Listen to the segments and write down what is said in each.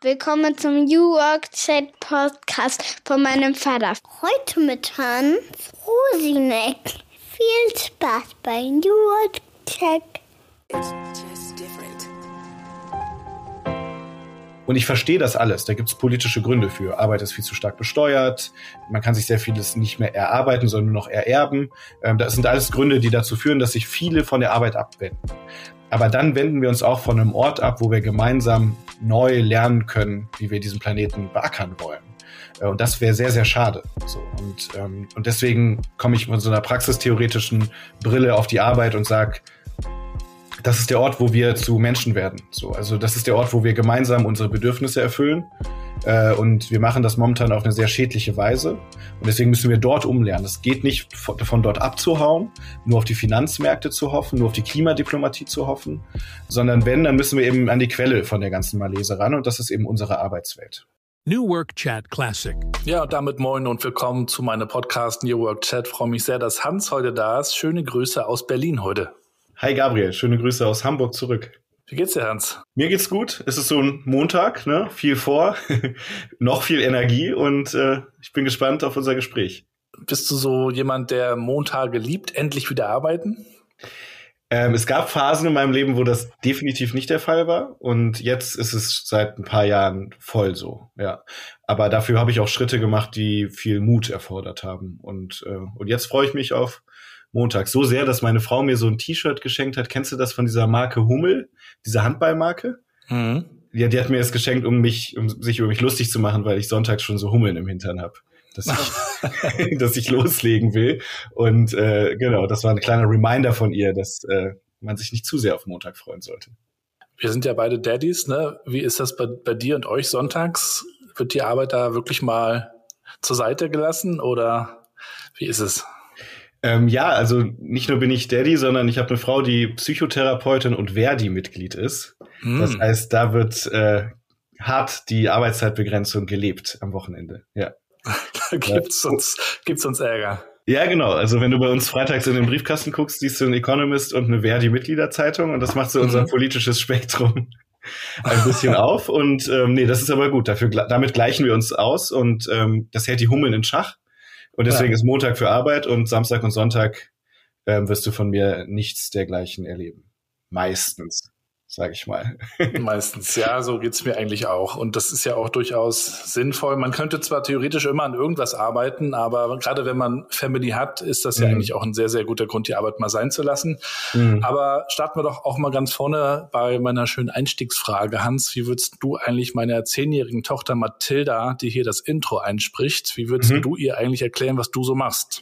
Willkommen zum New Work Chat Podcast von meinem Vater. Heute mit Hans Rosinek. Viel Spaß bei New Work Chat. Und ich verstehe das alles. Da gibt es politische Gründe für. Arbeit ist viel zu stark besteuert. Man kann sich sehr vieles nicht mehr erarbeiten, sondern nur noch ererben. Das sind alles Gründe, die dazu führen, dass sich viele von der Arbeit abwenden. Aber dann wenden wir uns auch von einem Ort ab, wo wir gemeinsam neu lernen können, wie wir diesen Planeten beackern wollen. Und das wäre sehr, sehr schade. So, und deswegen komme ich mit so einer praxistheoretischen Brille auf die Arbeit und sage, das ist der Ort, wo wir zu Menschen werden. So, also das ist der Ort, wo wir gemeinsam unsere Bedürfnisse erfüllen. Und wir machen das momentan auf eine sehr schädliche Weise. Und deswegen müssen wir dort umlernen. Es geht nicht von dort abzuhauen, nur auf die Finanzmärkte zu hoffen, nur auf die Klimadiplomatie zu hoffen, sondern dann müssen wir eben an die Quelle von der ganzen Malese ran. Und das ist eben unsere Arbeitswelt. New Work Chat Classic. Ja, und damit moin und willkommen zu meinem Podcast New Work Chat. Ich freue mich sehr, dass Hans heute da ist. Schöne Grüße aus Berlin heute. Hi Gabriel, schöne Grüße aus Hamburg zurück. Wie geht's dir, Hans? Mir geht's gut. Es ist so ein Montag, ne? Viel vor, noch viel Energie und ich bin gespannt auf unser Gespräch. Bist du so jemand, der Montage liebt, endlich wieder arbeiten? Es gab Phasen in meinem Leben, wo das definitiv nicht der Fall war und jetzt ist es seit ein paar Jahren voll so, ja. Aber dafür habe ich auch Schritte gemacht, die viel Mut erfordert haben und jetzt freue ich mich auf Montag. So sehr, dass meine Frau mir so ein T-Shirt geschenkt hat. Kennst du das von dieser Marke Hummel? Diese Handballmarke? Mhm. Ja, die hat mir das geschenkt, um sich über mich lustig zu machen, weil ich sonntags schon so Hummeln im Hintern habe. Dass ich loslegen will. Und genau, das war ein kleiner Reminder von ihr, dass man sich nicht zu sehr auf Montag freuen sollte. Wir sind ja beide Daddys, ne? Wie ist das bei dir und euch sonntags? Wird die Arbeit da wirklich mal zur Seite gelassen oder wie ist es? Ja, also nicht nur bin ich Daddy, sondern ich habe eine Frau, die Psychotherapeutin und Verdi-Mitglied ist. Das heißt, da wird hart die Arbeitszeitbegrenzung gelebt am Wochenende. Ja. Da gibt's uns Ärger. Ja, genau. Also wenn du bei uns freitags in den Briefkasten guckst, siehst du einen Economist und eine Verdi-Mitgliederzeitung und das macht so unser politisches Spektrum ein bisschen auf. Und das ist aber gut. Damit gleichen wir uns aus und das hält die Hummeln in Schach. Und deswegen ist Montag für Arbeit und Samstag und Sonntag wirst du von mir nichts dergleichen erleben. Meistens, sage ich mal. Meistens, ja, so geht's mir eigentlich auch. Und das ist ja auch durchaus sinnvoll. Man könnte zwar theoretisch immer an irgendwas arbeiten, aber gerade wenn man Family hat, ist das ja eigentlich auch ein sehr, sehr guter Grund, die Arbeit mal sein zu lassen. Aber starten wir doch auch mal ganz vorne bei meiner schönen Einstiegsfrage. Hans, wie würdest du eigentlich meiner 10-jährigen Tochter Mathilda, die hier das Intro einspricht, wie würdest du ihr eigentlich erklären, was du so machst?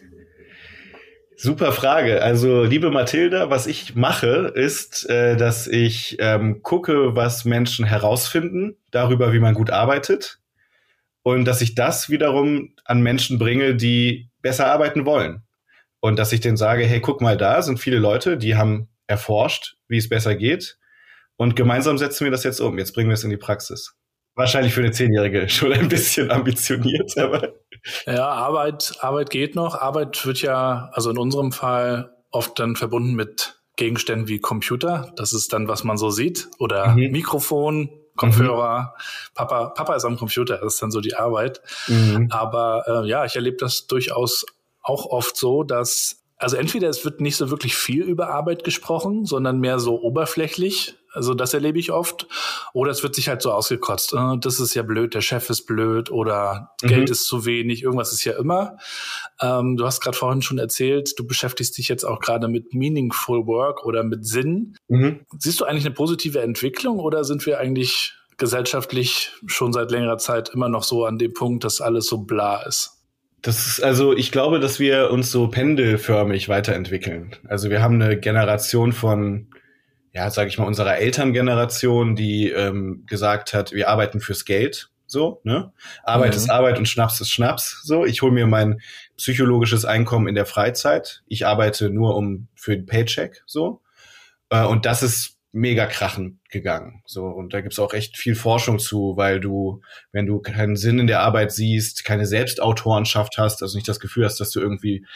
Super Frage. Also, liebe Mathilda, was ich mache, ist, dass ich gucke, was Menschen herausfinden darüber, wie man gut arbeitet und dass ich das wiederum an Menschen bringe, die besser arbeiten wollen. Und dass ich denen sage, hey, guck mal, da sind viele Leute, die haben erforscht, wie es besser geht und gemeinsam setzen wir das jetzt um. Jetzt bringen wir es in die Praxis. Wahrscheinlich für eine 10-Jährige schon ein bisschen ambitioniert, aber... Ja, Arbeit geht noch. Arbeit wird ja, also in unserem Fall, oft dann verbunden mit Gegenständen wie Computer. Das ist dann, was man so sieht. Oder Mikrofon, Kopfhörer. Papa ist am Computer, das ist dann so die Arbeit. Aber ich erlebe das durchaus auch oft so, dass, also entweder es wird nicht so wirklich viel über Arbeit gesprochen, sondern mehr so oberflächlich. Also das erlebe ich oft. Oder es wird sich halt so ausgekotzt. Das ist ja blöd, der Chef ist blöd oder Geld ist zu wenig. Irgendwas ist ja immer. Du hast gerade vorhin schon erzählt, du beschäftigst dich jetzt auch gerade mit Meaningful Work oder mit Sinn. Siehst du eigentlich eine positive Entwicklung oder sind wir eigentlich gesellschaftlich schon seit längerer Zeit immer noch so an dem Punkt, dass alles so bla ist? Ich glaube, dass wir uns so pendelförmig weiterentwickeln. Also wir haben eine Generation von, sage ich mal, unserer Elterngeneration, die gesagt hat, wir arbeiten fürs Geld, so, ne? Arbeit ist Arbeit und Schnaps ist Schnaps, so. Ich hole mir mein psychologisches Einkommen in der Freizeit. Ich arbeite nur für den Paycheck, so. Und das ist mega krachen gegangen, so. Und da gibt's auch echt viel Forschung zu, weil wenn du keinen Sinn in der Arbeit siehst, keine Selbstautorenschaft hast, also nicht das Gefühl hast, dass du irgendwie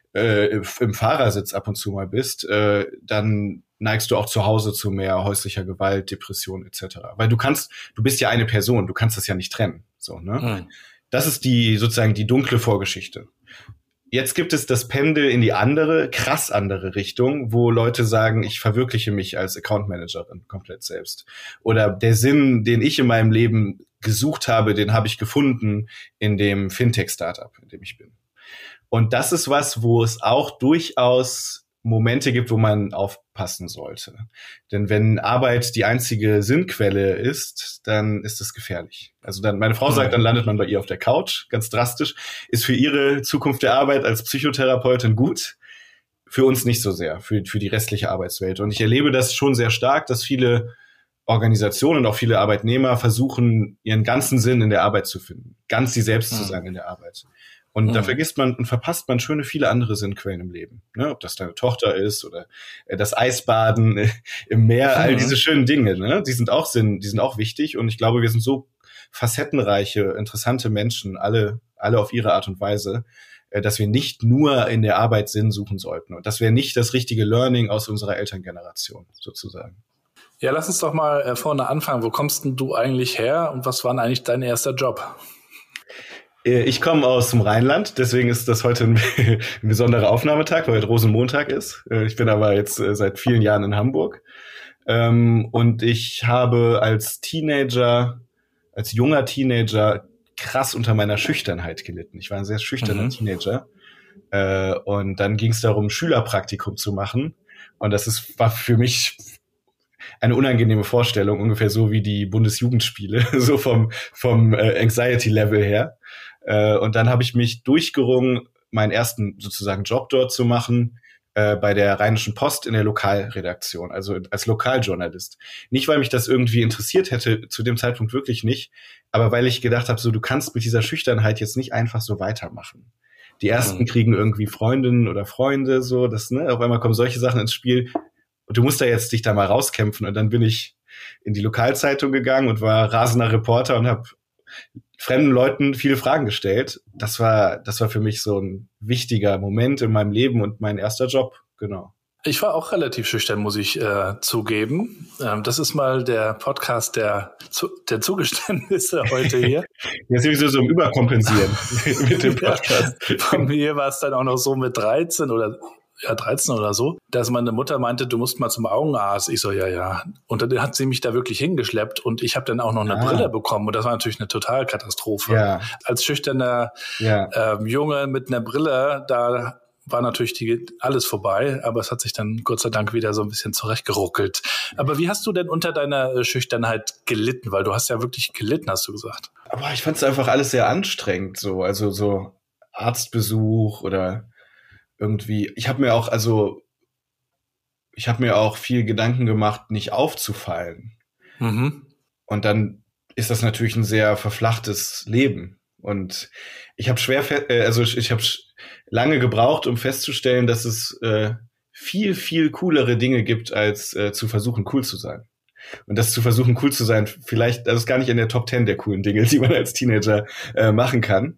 im Fahrersitz ab und zu mal bist, dann neigst du auch zu Hause zu mehr häuslicher Gewalt, Depression etc. Weil du bist ja eine Person, du kannst das ja nicht trennen. So, ne? Das ist sozusagen die dunkle Vorgeschichte. Jetzt gibt es das Pendel in die krass andere Richtung, wo Leute sagen, ich verwirkliche mich als Account Managerin komplett selbst. Oder der Sinn, den ich in meinem Leben gesucht habe, den habe ich gefunden in dem Fintech-Startup, in dem ich bin. Und das ist was, wo es auch durchaus Momente gibt, wo man aufpassen sollte. Denn wenn Arbeit die einzige Sinnquelle ist, dann ist das gefährlich. Also meine Frau sagt, dann landet man bei ihr auf der Couch, ganz drastisch. Ist für ihre Zukunft der Arbeit als Psychotherapeutin gut, für uns nicht so sehr, für die restliche Arbeitswelt. Und ich erlebe das schon sehr stark, dass viele Organisationen und auch viele Arbeitnehmer versuchen, ihren ganzen Sinn in der Arbeit zu finden, ganz sie selbst zu sein in der Arbeit. Und da verpasst man viele andere Sinnquellen im Leben. Ne? Ob das deine Tochter ist oder das Eisbaden im Meer, all diese schönen Dinge, ne? Die sind auch wichtig. Und ich glaube, wir sind so facettenreiche, interessante Menschen, alle auf ihre Art und Weise, dass wir nicht nur in der Arbeit Sinn suchen sollten. Und das wäre nicht das richtige Learning aus unserer Elterngeneration, sozusagen. Ja, lass uns doch mal vorne anfangen. Wo kommst denn du eigentlich her und was war denn eigentlich dein erster Job? Ich komme aus dem Rheinland, deswegen ist das heute ein besonderer Aufnahmetag, weil heute Rosenmontag ist. Ich bin aber jetzt seit vielen Jahren in Hamburg. Und ich habe als junger Teenager krass unter meiner Schüchternheit gelitten. Ich war ein sehr schüchterner Teenager. Und dann ging es darum, Schülerpraktikum zu machen. Und war für mich eine unangenehme Vorstellung, ungefähr so wie die Bundesjugendspiele, so vom Anxiety-Level her. Und dann habe ich mich durchgerungen, meinen ersten sozusagen Job dort zu machen, bei der Rheinischen Post in der Lokalredaktion, also als Lokaljournalist. Nicht, weil mich das irgendwie interessiert hätte, zu dem Zeitpunkt wirklich nicht, aber weil ich gedacht habe, so, du kannst mit dieser Schüchternheit jetzt nicht einfach so weitermachen. Die ersten kriegen irgendwie Freundinnen oder Freunde, so, auf einmal kommen solche Sachen ins Spiel und du musst dich da mal rauskämpfen. Und dann bin ich in die Lokalzeitung gegangen und war rasender Reporter und habe fremden Leuten viele Fragen gestellt. Das war für mich so ein wichtiger Moment in meinem Leben und mein erster Job, genau. Ich war auch relativ schüchtern, muss ich zugeben. Das ist mal der Podcast der Zugeständnisse heute hier. Jetzt bin ich so im Überkompensieren mit dem Podcast. Bei mir war es dann auch noch so mit 13 oder so, dass meine Mutter meinte, du musst mal zum Augenarzt. Ich so, ja. Und dann hat sie mich da wirklich hingeschleppt und ich habe dann auch noch eine Brille bekommen und das war natürlich eine Totalkatastrophe. Ja. Als schüchterner Junge mit einer Brille, da war natürlich alles vorbei, aber es hat sich dann Gott sei Dank wieder so ein bisschen zurechtgeruckelt. Aber wie hast du denn unter deiner Schüchternheit gelitten? Weil du hast ja wirklich gelitten, hast du gesagt. Aber ich fand es einfach alles sehr anstrengend, so. Also so Arztbesuch oder irgendwie, ich habe mir auch viel Gedanken gemacht, nicht aufzufallen. Und dann ist das natürlich ein sehr verflachtes Leben. Und ich habe lange gebraucht, um festzustellen, dass es viel, viel coolere Dinge gibt, als zu versuchen, cool zu sein. Und das zu versuchen, cool zu sein, vielleicht, das ist gar nicht in der Top 10 der coolen Dinge, die man als Teenager machen kann.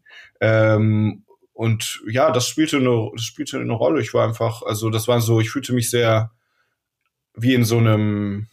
Und ja, das spielte eine Rolle. Ich war einfach, ich fühlte mich sehr wie in so einem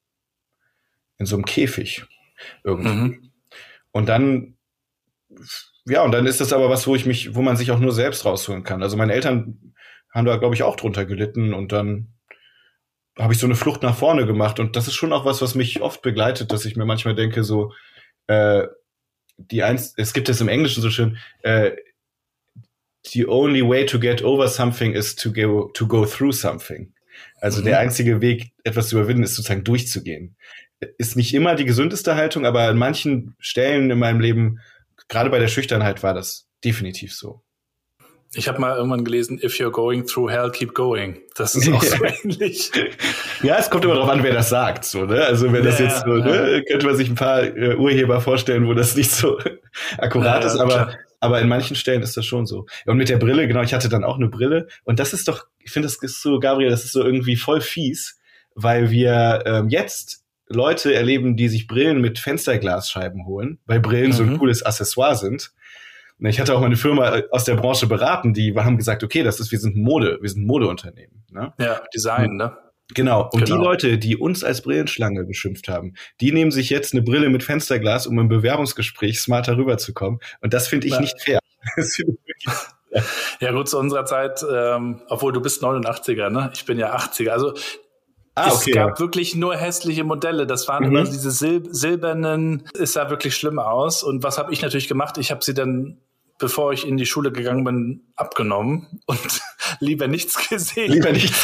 Käfig irgendwie. Und dann ist das aber was, wo man sich auch nur selbst rausholen kann. Also meine Eltern haben da, glaube ich, auch drunter gelitten und dann habe ich so eine Flucht nach vorne gemacht und das ist schon auch was mich oft begleitet, dass ich mir manchmal denke, so, es gibt es im Englischen so schön, the only way to get over something is to go through something. Also der einzige Weg, etwas zu überwinden, ist sozusagen durchzugehen. Ist nicht immer die gesündeste Haltung, aber an manchen Stellen in meinem Leben, gerade bei der Schüchternheit, war das definitiv so. Ich habe mal irgendwann gelesen, if you're going through hell, keep going. Das ist auch so ähnlich. Ja, es kommt immer darauf an, wer das sagt. So, ne? Also wenn das jetzt so, ne, könnte man sich ein paar Urheber vorstellen, wo das nicht so akkurat ist, aber in manchen Stellen ist das schon so. Und mit der Brille, genau, ich hatte dann auch eine Brille. Und das ist doch, ich finde, das ist so, Gabriel, das ist so irgendwie voll fies, weil wir jetzt Leute erleben, die sich Brillen mit Fensterglasscheiben holen, weil Brillen so ein cooles Accessoire sind. Ich hatte auch mal eine Firma aus der Branche beraten, die haben gesagt, okay, wir sind ein Modeunternehmen. Ne? Ja, Design, ne? Genau. Und die Leute, die uns als Brillenschlange beschimpft haben, die nehmen sich jetzt eine Brille mit Fensterglas, um im Bewerbungsgespräch smarter rüberzukommen. Und das finde ich nicht fair. Das finde ich wirklich ja gut, zu unserer Zeit, obwohl du bist 89er, ne? Ich bin ja 80er. Also es gab wirklich nur hässliche Modelle. Das waren immer diese silbernen, es sah wirklich schlimm aus. Und was habe ich natürlich gemacht? Ich habe sie dann, bevor ich in die Schule gegangen bin, abgenommen und lieber nichts gesehen.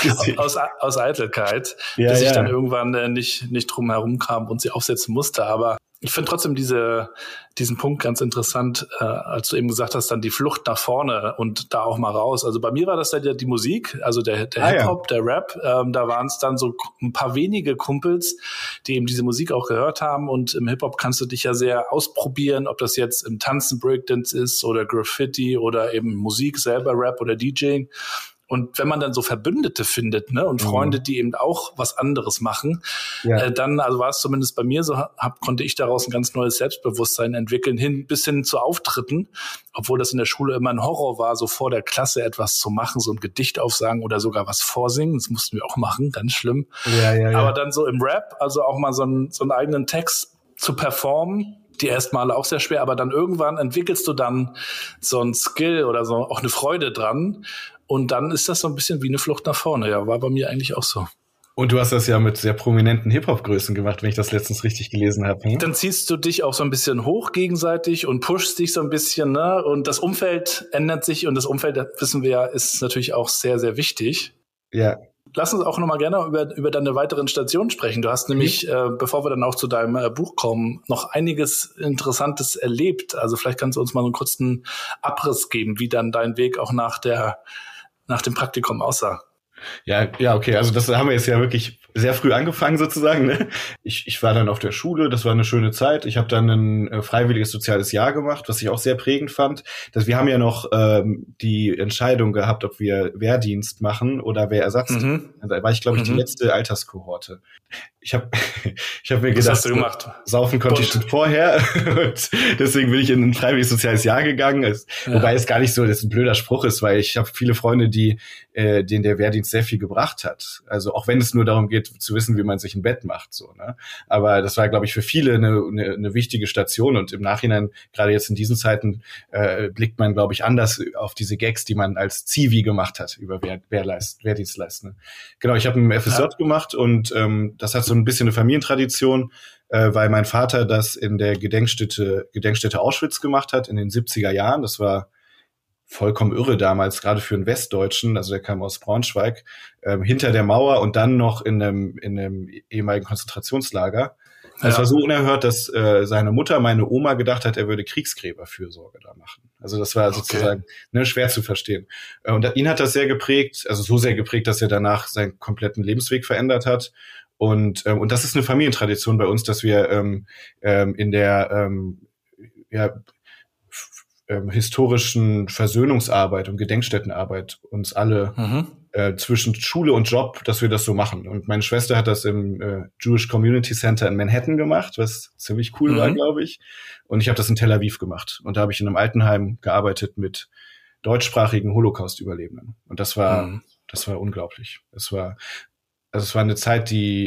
Aus Eitelkeit, bis ich dann irgendwann nicht drum herum kam und sie aufsetzen musste. Aber ich finde trotzdem diesen Punkt ganz interessant, als du eben gesagt hast, dann die Flucht nach vorne und da auch mal raus. Also bei mir war das dann ja die Musik, also der Hip-Hop, der Rap. Da waren es dann so ein paar wenige Kumpels, die eben diese Musik auch gehört haben. Und im Hip-Hop kannst du dich ja sehr ausprobieren, ob das jetzt im Tanzen, Breakdance ist oder Graffiti oder eben Musik selber, Rap oder DJing. Und wenn man dann so Verbündete findet, ne, und Freunde, die eben auch was anderes machen, dann, also war es zumindest bei mir so, konnte ich daraus ein ganz neues Selbstbewusstsein entwickeln, bis hin zu Auftritten, obwohl das in der Schule immer ein Horror war, so vor der Klasse etwas zu machen, so ein Gedicht aufsagen oder sogar was vorsingen, das mussten wir auch machen, ganz schlimm. Aber dann so im Rap, also auch mal so einen eigenen Text zu performen, die ersten Male auch sehr schwer, aber dann irgendwann entwickelst du dann so ein Skill oder so auch eine Freude dran. Und dann ist das so ein bisschen wie eine Flucht nach vorne. Ja, war bei mir eigentlich auch so. Und du hast das ja mit sehr prominenten Hip-Hop-Größen gemacht, wenn ich das letztens richtig gelesen habe. Hm? Dann ziehst du dich auch so ein bisschen hoch gegenseitig und pushst dich so ein bisschen, ne? Und das Umfeld ändert sich und das Umfeld, das wissen wir ja, ist natürlich auch sehr, sehr wichtig. Ja. Lass uns auch nochmal gerne über deine weiteren Stationen sprechen. Du hast nämlich, bevor wir dann auch zu deinem Buch kommen, noch einiges Interessantes erlebt. Also vielleicht kannst du uns mal so einen kurzen Abriss geben, wie dann dein Weg auch nach dem Praktikum aussah. Ja, okay. Also das haben wir jetzt ja wirklich sehr früh angefangen sozusagen. Ne? Ich war dann auf der Schule, das war eine schöne Zeit. Ich habe dann ein freiwilliges soziales Jahr gemacht, was ich auch sehr prägend fand. Wir haben ja noch die Entscheidung gehabt, ob wir Wehrdienst machen oder Wehrersatzdienst. Da war ich, glaube ich, die letzte Alterskohorte. Ich hab mir gedacht, hast du gemacht? Saufen konnte ich schon vorher und deswegen bin ich in ein freiwilliges soziales Jahr gegangen. Wobei es gar nicht so, dass ein blöder Spruch ist, weil ich habe viele Freunde, denen der Wehrdienst sehr viel gebracht hat. Also auch wenn es nur darum geht, zu wissen, wie man sich ein Bett macht, so, ne? Aber das war, glaube ich, für viele eine wichtige Station und im Nachhinein, gerade jetzt in diesen Zeiten, blickt man, glaube ich, anders auf diese Gags, die man als Zivi gemacht hat über Wehrdienst. Ne? Genau, ich habe ein FSJ gemacht und das hat so ein bisschen eine Familientradition, weil mein Vater das in der Gedenkstätte Auschwitz gemacht hat in den 70er Jahren. Das war vollkommen irre damals, gerade für einen Westdeutschen, also der kam aus Braunschweig, hinter der Mauer und dann noch in einem ehemaligen Konzentrationslager. Es war so unerhört, dass seine Mutter, meine Oma, gedacht hat, er würde Kriegsgräberfürsorge da machen. Also das war sozusagen schwer zu verstehen. Und ihn hat das sehr geprägt, also so sehr geprägt, dass er danach seinen kompletten Lebensweg verändert hat. Und das ist eine Familientradition bei uns, dass wir in der historischen Versöhnungsarbeit und Gedenkstättenarbeit uns alle zwischen Schule und Job, dass wir das so machen. Und meine Schwester hat das im Jewish Community Center in Manhattan gemacht, was ziemlich cool war, glaube ich. Und ich habe das in Tel Aviv gemacht. Und da habe ich in einem Altenheim gearbeitet mit deutschsprachigen Holocaust-Überlebenden. Und das war unglaublich. Es war eine Zeit,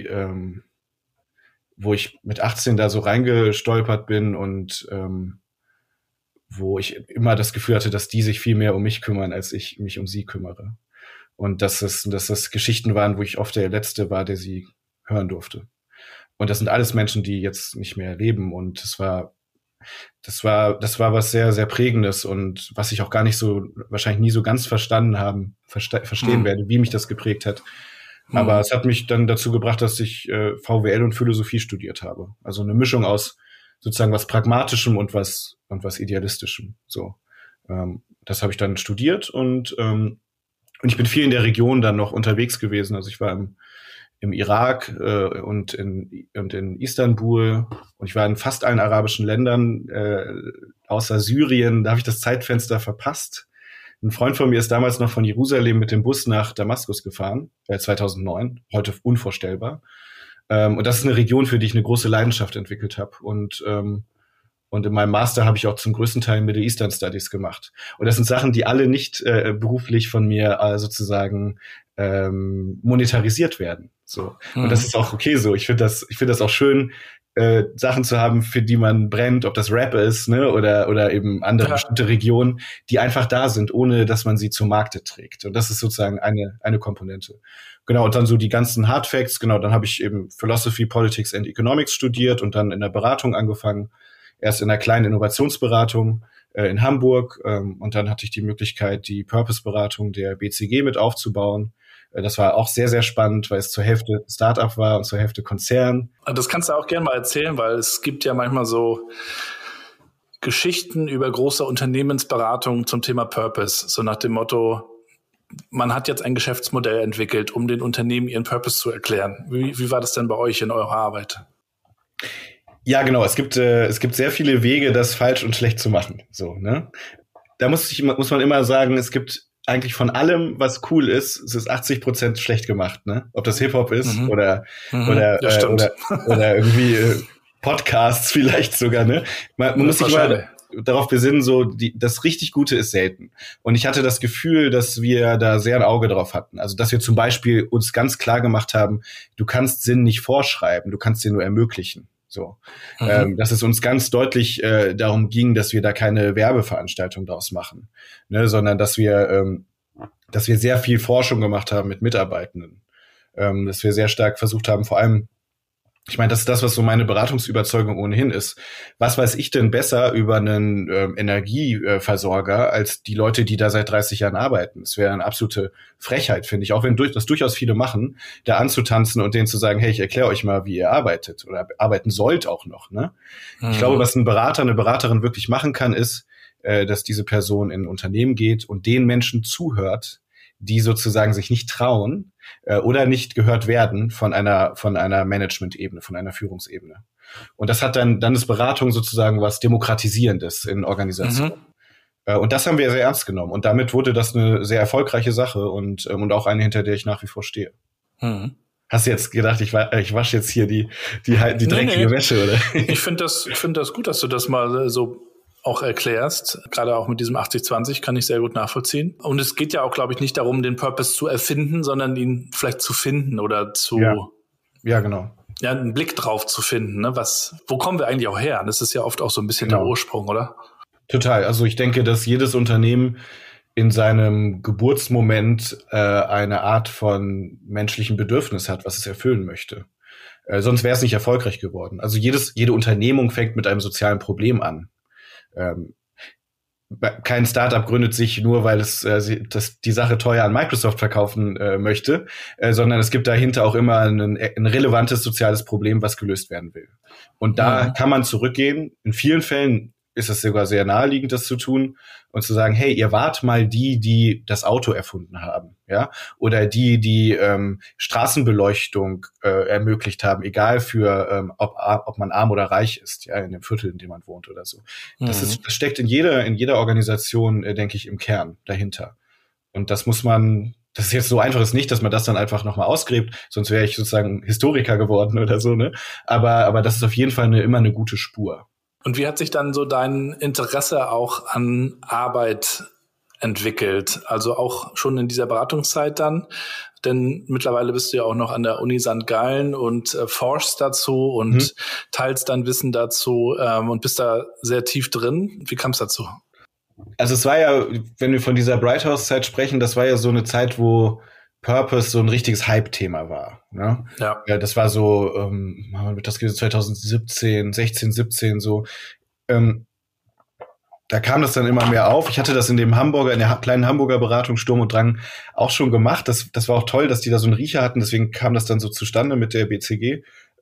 wo ich mit 18 da so reingestolpert bin und wo ich immer das Gefühl hatte, dass die sich viel mehr um mich kümmern, als ich mich um sie kümmere. Und dass das Geschichten waren, wo ich oft der Letzte war, der sie hören durfte. Und das sind alles Menschen, die jetzt nicht mehr leben. Und das war was sehr, sehr Prägendes und was ich auch gar nicht so, wahrscheinlich nie so ganz verstehen werde, wie mich das geprägt hat. Aber es hat mich dann dazu gebracht, dass ich VWL und Philosophie studiert habe. Also eine Mischung aus sozusagen was Pragmatischem und was Idealistischem. So, das habe ich dann studiert und ich bin viel in der Region dann noch unterwegs gewesen. Also ich war im Irak und in Istanbul und ich war in fast allen arabischen Ländern außer Syrien. Da habe ich das Zeitfenster verpasst. Ein Freund von mir ist damals noch von Jerusalem mit dem Bus nach Damaskus gefahren, 2009, heute unvorstellbar. Und das ist eine Region, für die ich eine große Leidenschaft entwickelt habe. Und Und in meinem Master habe ich auch zum größten Teil Middle Eastern Studies gemacht. Und das sind Sachen, die alle nicht beruflich von mir sozusagen monetarisiert werden. So. Und das ist auch okay so. Ich finde das auch schön, Sachen zu haben, für die man brennt, ob das Rap ist, ne, oder eben andere bestimmte Regionen, die einfach da sind, ohne dass man sie zum Markte trägt. Und das ist sozusagen eine Komponente. Genau, und dann so die ganzen Hard Facts, genau, dann habe ich eben Philosophy, Politics and Economics studiert und dann in der Beratung angefangen. Erst in einer kleinen Innovationsberatung in Hamburg und dann hatte ich die Möglichkeit, die Purpose-Beratung der BCG mit aufzubauen. Das war auch sehr, sehr spannend, weil es zur Hälfte Startup war und zur Hälfte Konzern. Das kannst du auch gerne mal erzählen, weil es gibt ja manchmal so Geschichten über große Unternehmensberatungen zum Thema Purpose. So nach dem Motto, man hat jetzt ein Geschäftsmodell entwickelt, um den Unternehmen ihren Purpose zu erklären. Wie war das denn bei euch in eurer Arbeit? Ja, genau. Es gibt sehr viele Wege, das falsch und schlecht zu machen. So, ne? Da muss man immer sagen, es gibt eigentlich von allem, was cool ist, es ist 80% schlecht gemacht, ne? Ob das Hip-Hop ist oder irgendwie Podcasts vielleicht sogar, ne? Man muss sich mal darauf besinnen, so das richtig Gute ist selten. Und ich hatte das Gefühl, dass wir da sehr ein Auge drauf hatten. Also, dass wir zum Beispiel uns ganz klar gemacht haben, du kannst Sinn nicht vorschreiben, du kannst den nur ermöglichen. So, dass es uns ganz deutlich darum ging, dass wir da keine Werbeveranstaltung draus machen, ne, sondern dass wir sehr viel Forschung gemacht haben mit Mitarbeitenden, dass wir sehr stark versucht haben, vor allem, ich meine, das ist das, was so meine Beratungsüberzeugung ohnehin ist. Was weiß ich denn besser über einen Energieversorger als die Leute, die da seit 30 Jahren arbeiten? Es wäre eine absolute Frechheit, finde ich, auch wenn das durchaus viele machen, da anzutanzen und denen zu sagen, hey, ich erkläre euch mal, wie ihr arbeitet oder arbeiten sollt auch noch. Ne? Ich glaube, was ein Berater, eine Beraterin wirklich machen kann, ist, dass diese Person in ein Unternehmen geht und den Menschen zuhört, die sozusagen sich nicht trauen oder nicht gehört werden von einer Management-Ebene, von einer Führungsebene. Und das hat dann ist Beratung sozusagen was Demokratisierendes in Organisationen. Und das haben wir sehr ernst genommen. Und damit wurde das eine sehr erfolgreiche Sache und auch eine, hinter der ich nach wie vor stehe. Hast du jetzt gedacht, ich wasche jetzt hier die dreckige Wäsche, oder? Ich finde das gut, dass du das mal so auch erklärst, gerade auch mit diesem 80-20 kann ich sehr gut nachvollziehen. Und es geht ja auch, glaube ich, nicht darum, den Purpose zu erfinden, sondern ihn vielleicht zu finden oder ja, genau. Ja, einen Blick drauf zu finden. Ne? Wo kommen wir eigentlich auch her? Das ist ja oft auch so ein bisschen der Ursprung, oder? Total. Also ich denke, dass jedes Unternehmen in seinem Geburtsmoment eine Art von menschlichen Bedürfnis hat, was es erfüllen möchte. Sonst wäre es nicht erfolgreich geworden. Also jede Unternehmung fängt mit einem sozialen Problem an. Kein Startup gründet sich nur, weil es die Sache teuer an Microsoft verkaufen möchte, sondern es gibt dahinter auch immer ein relevantes soziales Problem, was gelöst werden will. Und da kann man zurückgehen. In vielen Fällen ist es sogar sehr naheliegend, das zu tun und zu sagen, hey, ihr wart mal die das Auto erfunden haben, ja, oder die Straßenbeleuchtung ermöglicht haben, egal für ob man arm oder reich ist, ja, in dem Viertel, in dem man wohnt oder so. Das steckt in jeder Organisation, denke ich, im Kern dahinter. Und das ist jetzt so einfach ist nicht, dass man das dann einfach nochmal ausgräbt, sonst wäre ich sozusagen Historiker geworden oder so, ne? Aber das ist auf jeden Fall immer eine gute Spur. Und wie hat sich dann so dein Interesse auch an Arbeit entwickelt? Also auch schon in dieser Beratungszeit dann? Denn mittlerweile bist du ja auch noch an der Uni St. Gallen und forschst dazu und teilst dein Wissen dazu und bist da sehr tief drin. Wie kam es dazu? Also es war ja, wenn wir von dieser Bright House-Zeit sprechen, das war ja so eine Zeit, wo Purpose so ein richtiges Hype-Thema war. Ne? Ja, das war so, das geht 2017, 16, 17 so. Da kam das dann immer mehr auf. Ich hatte das in der kleinen Hamburger Beratung Sturm und Drang auch schon gemacht. Das war auch toll, dass die da so einen Riecher hatten. Deswegen kam das dann so zustande mit der BCG.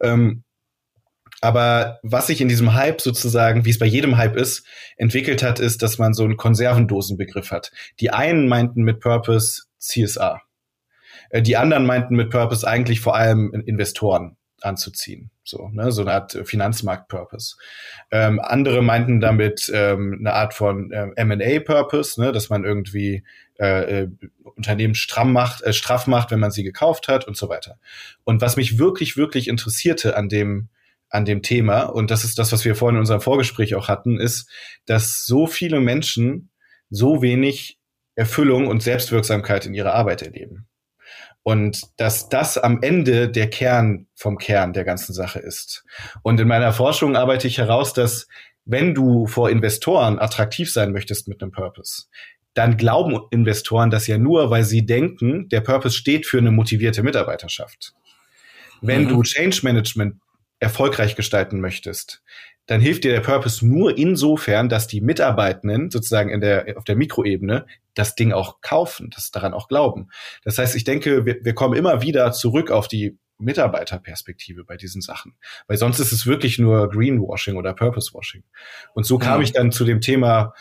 Aber was sich in diesem Hype sozusagen, wie es bei jedem Hype ist, entwickelt hat, ist, dass man so einen Konservendosenbegriff hat. Die einen meinten mit Purpose CSR. Die anderen meinten mit Purpose eigentlich vor allem Investoren anzuziehen. So eine Art Finanzmarkt-Purpose. Andere meinten damit eine Art von M&A-Purpose, ne, dass man irgendwie Unternehmen straff macht, wenn man sie gekauft hat und so weiter. Und was mich wirklich, wirklich interessierte an an dem Thema, und das ist das, was wir vorhin in unserem Vorgespräch auch hatten, ist, dass so viele Menschen so wenig Erfüllung und Selbstwirksamkeit in ihrer Arbeit erleben. Und dass das am Ende der Kern vom Kern der ganzen Sache ist. Und in meiner Forschung arbeite ich heraus, dass wenn du vor Investoren attraktiv sein möchtest mit einem Purpose, dann glauben Investoren das ja nur, weil sie denken, der Purpose steht für eine motivierte Mitarbeiterschaft. Wenn du Change Management erfolgreich gestalten möchtest, dann hilft dir der Purpose nur insofern, dass die Mitarbeitenden sozusagen auf der Mikroebene das Ding auch kaufen, das daran auch glauben. Das heißt, ich denke, wir kommen immer wieder zurück auf die Mitarbeiterperspektive bei diesen Sachen. Weil sonst ist es wirklich nur Greenwashing oder Purpose-Washing. Und so kam ich dann zu dem Thema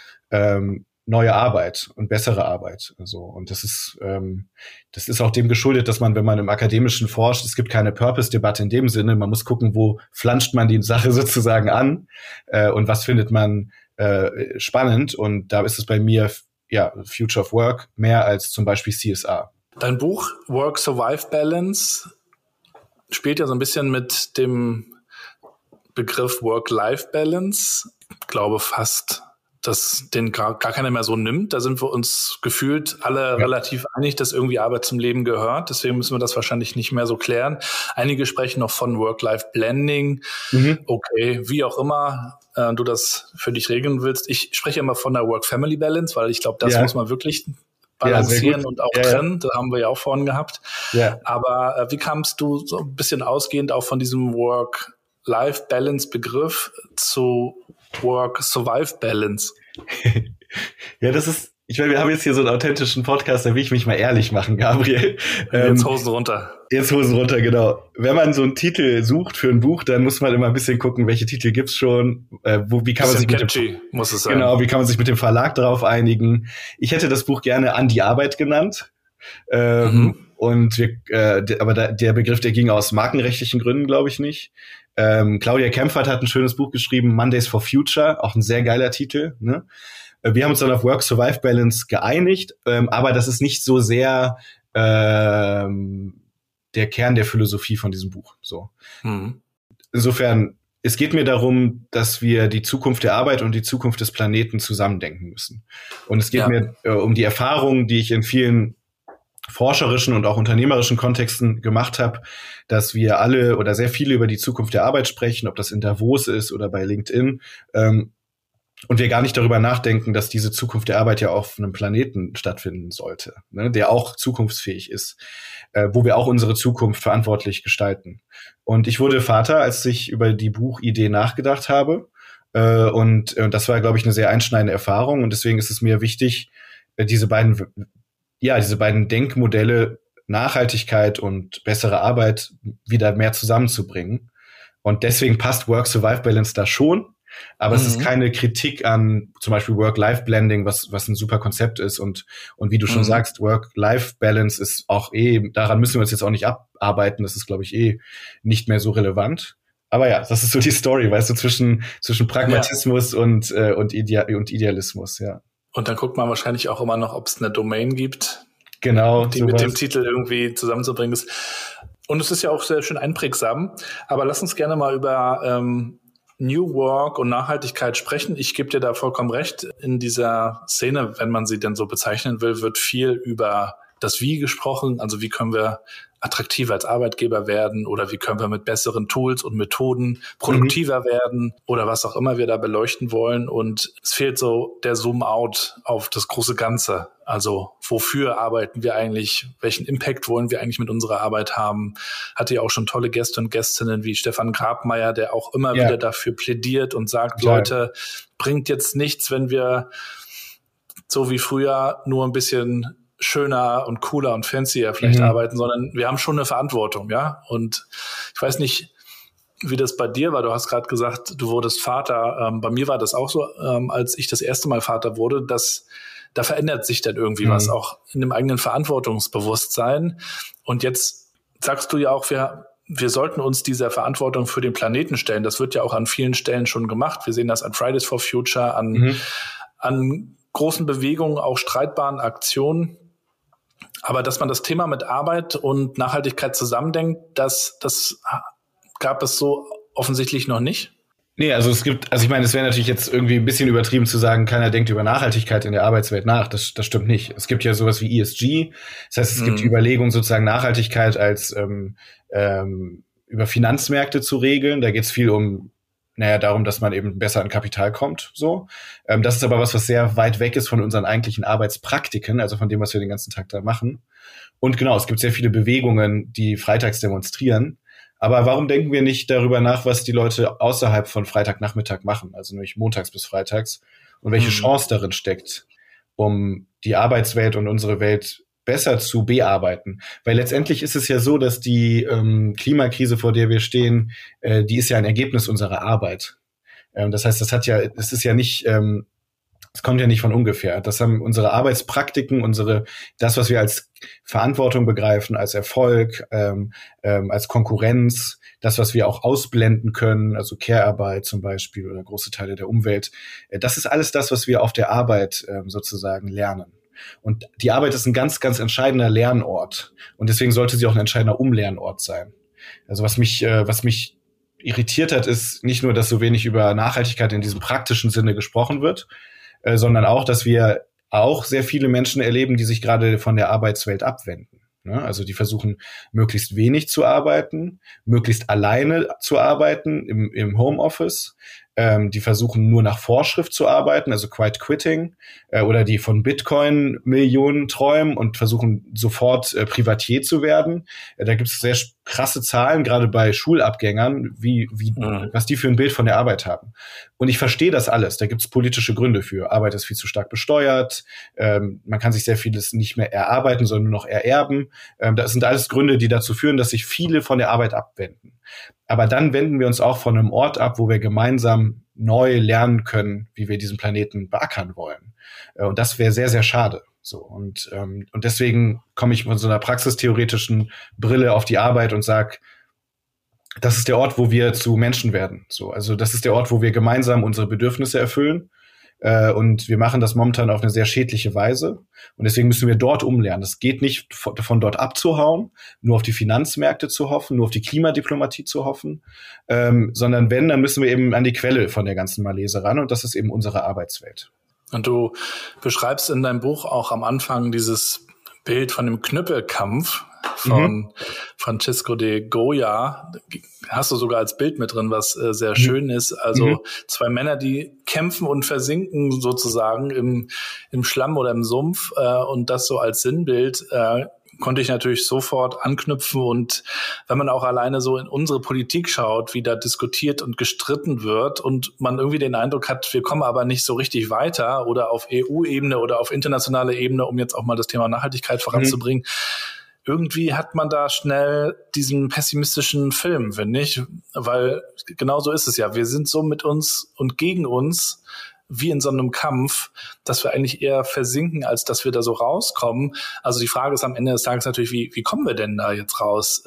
neue Arbeit und bessere Arbeit. So. Und das ist auch dem geschuldet, dass man, wenn man im Akademischen forscht, es gibt keine Purpose-Debatte in dem Sinne. Man muss gucken, wo flanscht man die Sache sozusagen an und was findet man spannend. Und da ist es bei mir Future of Work mehr als zum Beispiel CSR. Dein Buch Work-Survive-Balance spielt ja so ein bisschen mit dem Begriff Work-Life-Balance. Ich glaube fast, dass den gar keiner mehr so nimmt. Da sind wir uns gefühlt alle relativ einig, dass irgendwie Arbeit zum Leben gehört. Deswegen müssen wir das wahrscheinlich nicht mehr so klären. Einige sprechen noch von Work-Life-Blending. Okay, wie auch immer du das für dich regeln willst. Ich spreche immer von der Work-Family-Balance, weil ich glaube, das muss man wirklich balancieren und auch trennen. Das haben wir ja auch vorhin gehabt. Ja. Aber wie kamst du so ein bisschen ausgehend auch von diesem Work-Life-Balance-Begriff zu Work-Survive-Balance? Ja, das ist, ich meine, wir haben jetzt hier so einen authentischen Podcast, da will ich mich mal ehrlich machen, Gabriel. Jetzt Hosen runter. Jetzt Hosen runter, genau. Wenn man so einen Titel sucht für ein Buch, dann muss man immer ein bisschen gucken, welche Titel gibt's schon, wie kann man sich muss es sein. Genau, wie kann man sich mit dem Verlag darauf einigen. Ich hätte das Buch gerne An die Arbeit genannt. Und aber der Begriff, der ging aus markenrechtlichen Gründen, glaube ich, nicht. Claudia Kempfert hat ein schönes Buch geschrieben, Mondays for Future, auch ein sehr geiler Titel. Ne? Wir haben uns dann auf Work-Survive-Balance geeinigt, aber das ist nicht so sehr der Kern der Philosophie von diesem Buch. So. Insofern, es geht mir darum, dass wir die Zukunft der Arbeit und die Zukunft des Planeten zusammendenken müssen. Und es geht mir um die Erfahrungen, die ich in vielen forscherischen und auch unternehmerischen Kontexten gemacht habe, dass wir alle oder sehr viele über die Zukunft der Arbeit sprechen, ob das in Davos ist oder bei LinkedIn, und wir gar nicht darüber nachdenken, dass diese Zukunft der Arbeit ja auf einem Planeten stattfinden sollte, ne, der auch zukunftsfähig ist, wo wir auch unsere Zukunft verantwortlich gestalten. Und ich wurde Vater, als ich über die Buchidee nachgedacht habe, und das war, glaube ich, eine sehr einschneidende Erfahrung, und deswegen ist es mir wichtig, diese beiden Denkmodelle, Nachhaltigkeit und bessere Arbeit, wieder mehr zusammenzubringen. Und deswegen passt Work-Survive-Balance da schon. Aber es ist keine Kritik an zum Beispiel Work-Life-Blending, was ein super Konzept ist. Und wie du schon sagst, Work-Life-Balance ist auch daran müssen wir uns jetzt auch nicht abarbeiten. Das ist, glaube ich, nicht mehr so relevant. Aber ja, das ist so die Story, weißt du, zwischen Pragmatismus und Idealismus, ja. Und dann guckt man wahrscheinlich auch immer noch, ob es eine Domain gibt, genau, die mit dem Titel irgendwie zusammenzubringen ist. Und es ist ja auch sehr schön einprägsam. Aber lass uns gerne mal über New Work und Nachhaltigkeit sprechen. Ich gebe dir da vollkommen recht. In dieser Szene, wenn man sie denn so bezeichnen will, wird viel über das Wie gesprochen. Also wie können wir attraktiver als Arbeitgeber werden oder wie können wir mit besseren Tools und Methoden produktiver werden oder was auch immer wir da beleuchten wollen. Und es fehlt so der Zoom-out auf das große Ganze. Also wofür arbeiten wir eigentlich? Welchen Impact wollen wir eigentlich mit unserer Arbeit haben? Hatte ja auch schon tolle Gäste und Gästinnen wie Stefan Grabmeier, der auch immer wieder dafür plädiert und sagt, Leute, bringt jetzt nichts, wenn wir so wie früher nur ein bisschen schöner und cooler und fancier vielleicht arbeiten, sondern wir haben schon eine Verantwortung, ja. Und ich weiß nicht, wie das bei dir war. Du hast gerade gesagt, du wurdest Vater. Bei mir war das auch so, als ich das erste Mal Vater wurde, da verändert sich dann irgendwie was, auch in dem eigenen Verantwortungsbewusstsein. Und jetzt sagst du ja auch, wir sollten uns dieser Verantwortung für den Planeten stellen. Das wird ja auch an vielen Stellen schon gemacht. Wir sehen das an Fridays for Future, an großen Bewegungen, auch streitbaren Aktionen. Aber dass man das Thema mit Arbeit und Nachhaltigkeit zusammendenkt, das gab es so offensichtlich noch nicht. Nee, also ich meine, es wäre natürlich jetzt irgendwie ein bisschen übertrieben zu sagen, keiner denkt über Nachhaltigkeit in der Arbeitswelt nach. Das stimmt nicht. Es gibt ja sowas wie ESG. Das heißt, es gibt die Überlegung, sozusagen Nachhaltigkeit als über Finanzmärkte zu regeln. Da geht es viel darum, dass man eben besser an Kapital kommt. So, das ist aber was sehr weit weg ist von unseren eigentlichen Arbeitspraktiken, also von dem, was wir den ganzen Tag da machen. Und genau, es gibt sehr viele Bewegungen, die freitags demonstrieren. Aber warum denken wir nicht darüber nach, was die Leute außerhalb von Freitagnachmittag machen, also nämlich montags bis freitags, und welche Chance darin steckt, um die Arbeitswelt und unsere Welt besser zu bearbeiten? Weil letztendlich ist es ja so, dass die Klimakrise, vor der wir stehen, die ist ja ein Ergebnis unserer Arbeit. Das heißt, es kommt ja nicht von ungefähr. Das haben unsere Arbeitspraktiken, das, was wir als Verantwortung begreifen, als Erfolg, als Konkurrenz, das, was wir auch ausblenden können, also Care-Arbeit zum Beispiel oder große Teile der Umwelt, das ist alles das, was wir auf der Arbeit sozusagen lernen. Und die Arbeit ist ein ganz, ganz entscheidender Lernort. Und deswegen sollte sie auch ein entscheidender Umlernort sein. Also was mich irritiert hat, ist nicht nur, dass so wenig über Nachhaltigkeit in diesem praktischen Sinne gesprochen wird, sondern auch, dass wir auch sehr viele Menschen erleben, die sich gerade von der Arbeitswelt abwenden. Also die versuchen, möglichst wenig zu arbeiten, möglichst alleine zu arbeiten im Homeoffice. Die versuchen nur nach Vorschrift zu arbeiten, also Quiet Quitting, oder die von Bitcoin Millionen träumen und versuchen sofort Privatier zu werden. Da gibt es sehr krasse Zahlen, gerade bei Schulabgängern, was die für ein Bild von der Arbeit haben. Und ich verstehe das alles. Da gibt es politische Gründe für. Arbeit ist viel zu stark besteuert. Man kann sich sehr vieles nicht mehr erarbeiten, sondern nur noch ererben. Das sind alles Gründe, die dazu führen, dass sich viele von der Arbeit abwenden. Aber dann wenden wir uns auch von einem Ort ab, wo wir gemeinsam neu lernen können, wie wir diesen Planeten beackern wollen. Und das wäre sehr, sehr schade. So, und deswegen komme ich von so einer praxistheoretischen Brille auf die Arbeit und sage, das ist der Ort, wo wir zu Menschen werden. So, also das ist der Ort, wo wir gemeinsam unsere Bedürfnisse erfüllen. Und wir machen das momentan auf eine sehr schädliche Weise. Und deswegen müssen wir dort umlernen. Es geht nicht von dort abzuhauen, nur auf die Finanzmärkte zu hoffen, nur auf die Klimadiplomatie zu hoffen, sondern dann müssen wir eben an die Quelle von der ganzen Malese ran. Und das ist eben unsere Arbeitswelt. Und du beschreibst in deinem Buch auch am Anfang dieses Bild von dem Knüppelkampf von Francisco de Goya. Hast du sogar als Bild mit drin, was sehr schön ist. Also zwei Männer, die kämpfen und versinken sozusagen im Schlamm oder im Sumpf. Und das so als Sinnbild konnte ich natürlich sofort anknüpfen. Und wenn man auch alleine so in unsere Politik schaut, wie da diskutiert und gestritten wird und man irgendwie den Eindruck hat, wir kommen aber nicht so richtig weiter oder auf EU-Ebene oder auf internationaler Ebene, um jetzt auch mal das Thema Nachhaltigkeit voranzubringen, irgendwie hat man da schnell diesen pessimistischen Film, finde ich, weil genau so ist es ja. Wir sind so mit uns und gegen uns wie in so einem Kampf, dass wir eigentlich eher versinken, als dass wir da so rauskommen. Also die Frage ist am Ende des Tages natürlich, wie kommen wir denn da jetzt raus?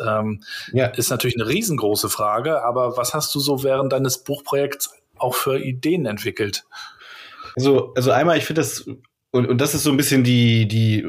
Ist natürlich eine riesengroße Frage, aber was hast du so während deines Buchprojekts auch für Ideen entwickelt? Also einmal, ich finde das, und das ist so ein bisschen die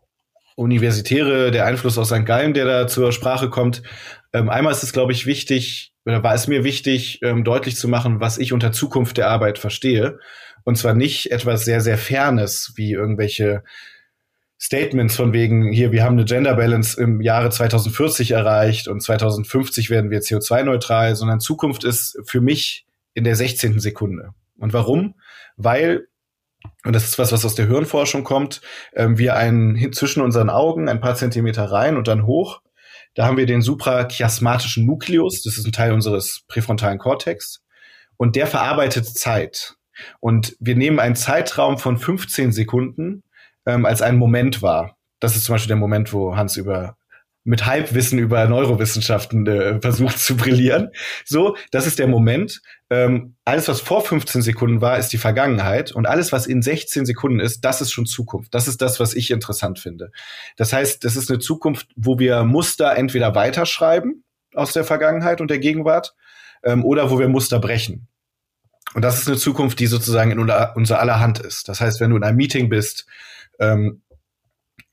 Universitäre, der Einfluss aus St. Gallen, der da zur Sprache kommt. Einmal ist es, glaube ich, wichtig, oder war es mir wichtig, deutlich zu machen, was ich unter Zukunft der Arbeit verstehe. Und zwar nicht etwas sehr, sehr Fernes, wie irgendwelche Statements von wegen, hier, wir haben eine Gender Balance im Jahre 2040 erreicht und 2050 werden wir CO2-neutral, sondern Zukunft ist für mich in der 16. Sekunde. Und warum? Weil, und das ist was aus der Hirnforschung kommt, wir zwischen unseren Augen ein paar Zentimeter rein und dann hoch, da haben wir den suprachiasmatischen Nukleus, das ist ein Teil unseres präfrontalen Kortex, und der verarbeitet Zeit. Und wir nehmen einen Zeitraum von 15 Sekunden als einen Moment wahr. Das ist zum Beispiel der Moment, wo Hans mit Halbwissen über Neurowissenschaften versucht zu brillieren. So, das ist der Moment. Alles, was vor 15 Sekunden war, ist die Vergangenheit. Und alles, was in 16 Sekunden ist, das ist schon Zukunft. Das ist das, was ich interessant finde. Das heißt, das ist eine Zukunft, wo wir Muster entweder weiterschreiben aus der Vergangenheit und der Gegenwart oder wo wir Muster brechen. Und das ist eine Zukunft, die sozusagen in unser aller Hand ist. Das heißt, wenn du in einem Meeting bist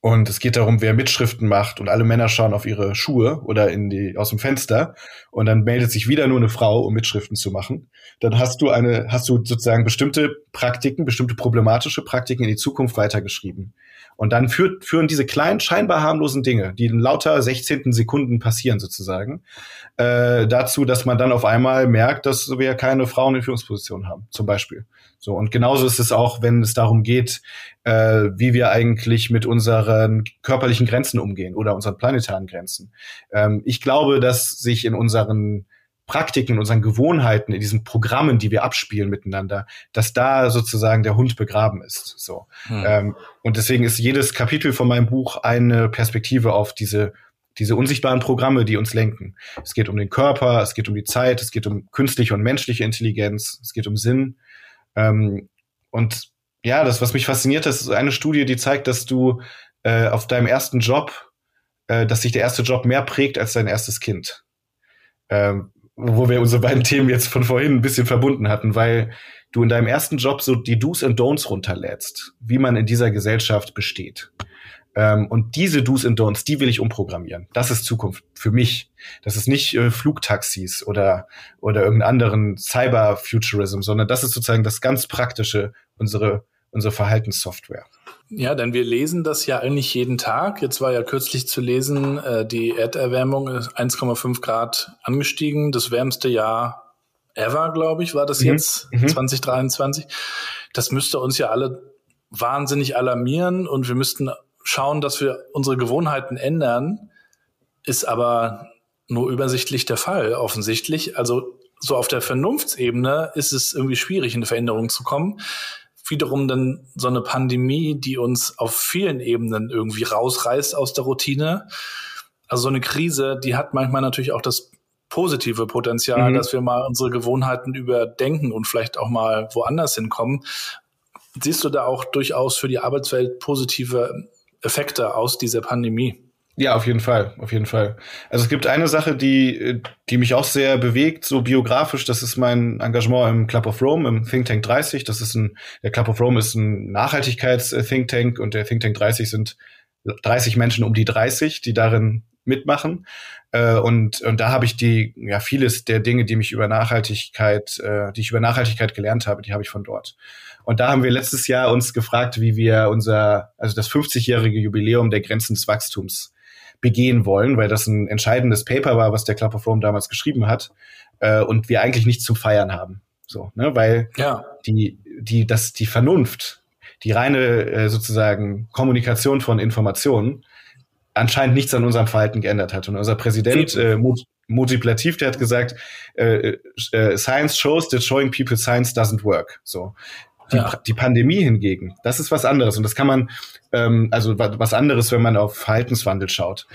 Und es geht darum, wer Mitschriften macht und alle Männer schauen auf ihre Schuhe oder aus dem Fenster und dann meldet sich wieder nur eine Frau, um Mitschriften zu machen. Dann hast du sozusagen bestimmte Praktiken, bestimmte problematische Praktiken in die Zukunft weitergeschrieben. Und dann führen diese kleinen, scheinbar harmlosen Dinge, die in lauter 16. Sekunden passieren sozusagen, dazu, dass man dann auf einmal merkt, dass wir keine Frauen in Führungspositionen haben, zum Beispiel. So, und genauso ist es auch, wenn es darum geht, wie wir eigentlich mit unseren körperlichen Grenzen umgehen oder unseren planetaren Grenzen. Ich glaube, dass sich in unseren Praktiken, in unseren Gewohnheiten, in diesen Programmen, die wir abspielen miteinander, dass da sozusagen der Hund begraben ist. So. Und deswegen ist jedes Kapitel von meinem Buch eine Perspektive auf diese unsichtbaren Programme, die uns lenken. Es geht um den Körper, es geht um die Zeit, es geht um künstliche und menschliche Intelligenz, es geht um Sinn. Und ja, das, was mich fasziniert, das ist eine Studie, die zeigt, dass du auf deinem ersten Job, dass sich der erste Job mehr prägt als dein erstes Kind. Wo wir unsere beiden Themen jetzt von vorhin ein bisschen verbunden hatten, weil du in deinem ersten Job so die Do's and Don'ts runterlädst, wie man in dieser Gesellschaft besteht. Und diese Do's and Don'ts, die will ich umprogrammieren. Das ist Zukunft für mich. Das ist nicht Flugtaxis oder irgendeinen anderen Cyber-Futurism, sondern das ist sozusagen das ganz Praktische, unsere Verhaltenssoftware. Ja, denn wir lesen das ja eigentlich jeden Tag. Jetzt war ja kürzlich zu lesen, die Erderwärmung ist 1,5 Grad angestiegen. Das wärmste Jahr ever, glaube ich, war das jetzt, 2023. Das müsste uns ja alle wahnsinnig alarmieren und wir müssten schauen, dass wir unsere Gewohnheiten ändern. Ist aber nur übersichtlich der Fall, offensichtlich. Also so auf der Vernunftsebene ist es irgendwie schwierig, in eine Veränderung zu kommen. Wiederum dann so eine Pandemie, die uns auf vielen Ebenen irgendwie rausreißt aus der Routine. Also so eine Krise, die hat manchmal natürlich auch das positive Potenzial, dass wir mal unsere Gewohnheiten überdenken und vielleicht auch mal woanders hinkommen. Siehst du da auch durchaus für die Arbeitswelt positive Effekte aus dieser Pandemie? Ja, auf jeden Fall, auf jeden Fall. Also es gibt eine Sache, die mich auch sehr bewegt, so biografisch, das ist mein Engagement im Club of Rome, im Think Tank 30. Der Club of Rome ist ein Nachhaltigkeits-Think Tank und der Think Tank 30 sind 30 Menschen um die 30, die darin mitmachen. Und da habe ich vieles der Dinge, die ich über Nachhaltigkeit gelernt habe, die habe ich von dort. Und da haben wir letztes Jahr uns gefragt, wie wir das 50-jährige Jubiläum der Grenzen des Wachstums begehen wollen, weil das ein entscheidendes Paper war, was der Club of Rome damals geschrieben hat, und wir eigentlich nichts zum Feiern haben. So, ne, weil die Vernunft, die reine sozusagen Kommunikation von Informationen anscheinend nichts an unserem Verhalten geändert hat. Und unser Präsident Mujib Latif, der hat gesagt, Science shows that showing people science doesn't work. So. Die Pandemie hingegen, das ist was anderes. Und das kann man, was anderes, wenn man auf Verhaltenswandel schaut.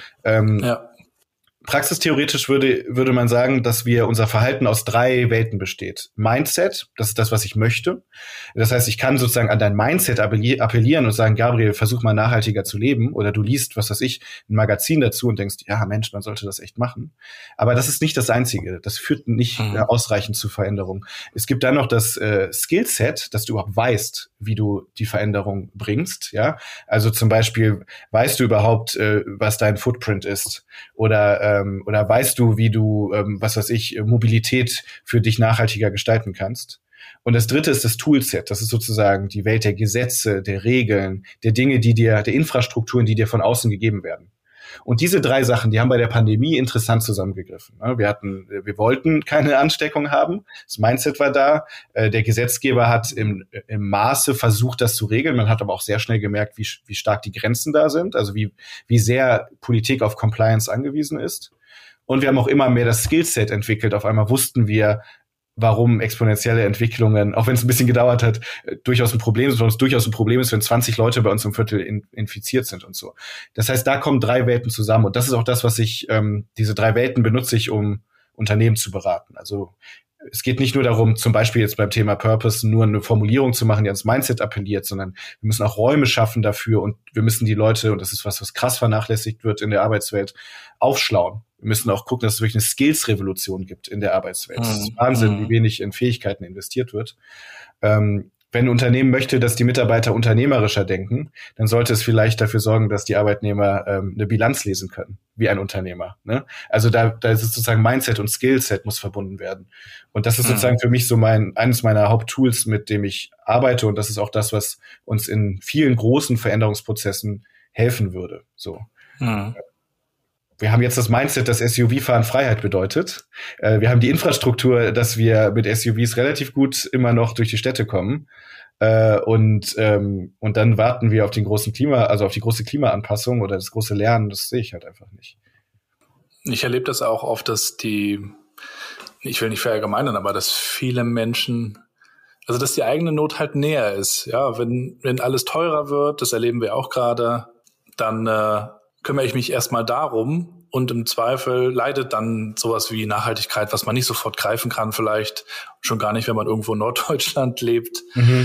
Praxistheoretisch würde man sagen, dass unser Verhalten aus 3 Welten besteht. Mindset, das ist das, was ich möchte. Das heißt, ich kann sozusagen an dein Mindset appellieren und sagen, Gabriel, versuch mal nachhaltiger zu leben. Oder du liest, ein Magazin dazu und denkst, ja Mensch, man sollte das echt machen. Aber das ist nicht das Einzige. Das führt nicht ausreichend zu Veränderung. Es gibt dann noch das Skillset, dass du überhaupt weißt, wie du die Veränderung bringst. Ja, also zum Beispiel, weißt du überhaupt, was dein Footprint ist? Oder weißt du, wie du, Mobilität für dich nachhaltiger gestalten kannst? Und das 3. ist das Toolset. Das ist sozusagen die Welt der Gesetze, der Regeln, der Dinge, der Infrastrukturen, die dir von außen gegeben werden. Und diese 3 Sachen, die haben bei der Pandemie interessant zusammengegriffen. Wir wollten keine Ansteckung haben. Das Mindset war da. Der Gesetzgeber hat im Maße versucht, das zu regeln. Man hat aber auch sehr schnell gemerkt, wie stark die Grenzen da sind. Also wie sehr Politik auf Compliance angewiesen ist. Und wir haben auch immer mehr das Skillset entwickelt. Auf einmal wussten wir, warum exponentielle Entwicklungen, auch wenn es ein bisschen gedauert hat, durchaus ein Problem sind, und es durchaus ein Problem ist, wenn 20 Leute bei uns im Viertel infiziert sind und so. Das heißt, da kommen 3 Welten zusammen und das ist auch das, was diese 3 Welten benutze ich, um Unternehmen zu beraten. Also es geht nicht nur darum, zum Beispiel jetzt beim Thema Purpose nur eine Formulierung zu machen, die ans Mindset appelliert, sondern wir müssen auch Räume schaffen dafür und wir müssen die Leute, und das ist was krass vernachlässigt wird in der Arbeitswelt, aufschlauen. Wir müssen auch gucken, dass es wirklich eine Skills-Revolution gibt in der Arbeitswelt. Es ist Wahnsinn, wie wenig in Fähigkeiten investiert wird. wenn ein Unternehmen möchte, dass die Mitarbeiter unternehmerischer denken, dann sollte es vielleicht dafür sorgen, dass die Arbeitnehmer eine Bilanz lesen können, wie ein Unternehmer. Ne? Also da ist es sozusagen Mindset und Skillset muss verbunden werden. Und das ist sozusagen für mich so eines meiner Haupttools, mit dem ich arbeite. Und das ist auch das, was uns in vielen großen Veränderungsprozessen helfen würde. So. Wir haben jetzt das Mindset, dass SUV-Fahren Freiheit bedeutet. Wir haben die Infrastruktur, dass wir mit SUVs relativ gut immer noch durch die Städte kommen. Und dann warten wir auf den großen auf die große Klimaanpassung oder das große Lernen. Das sehe ich halt einfach nicht. Ich erlebe das auch oft, dass ich will nicht verallgemeinern, aber dass viele Menschen, also dass die eigene Not halt näher ist. Ja, wenn alles teurer wird, das erleben wir auch gerade, dann kümmere ich mich erstmal darum und im Zweifel leidet dann sowas wie Nachhaltigkeit, was man nicht sofort greifen kann vielleicht, schon gar nicht, wenn man irgendwo in Norddeutschland lebt.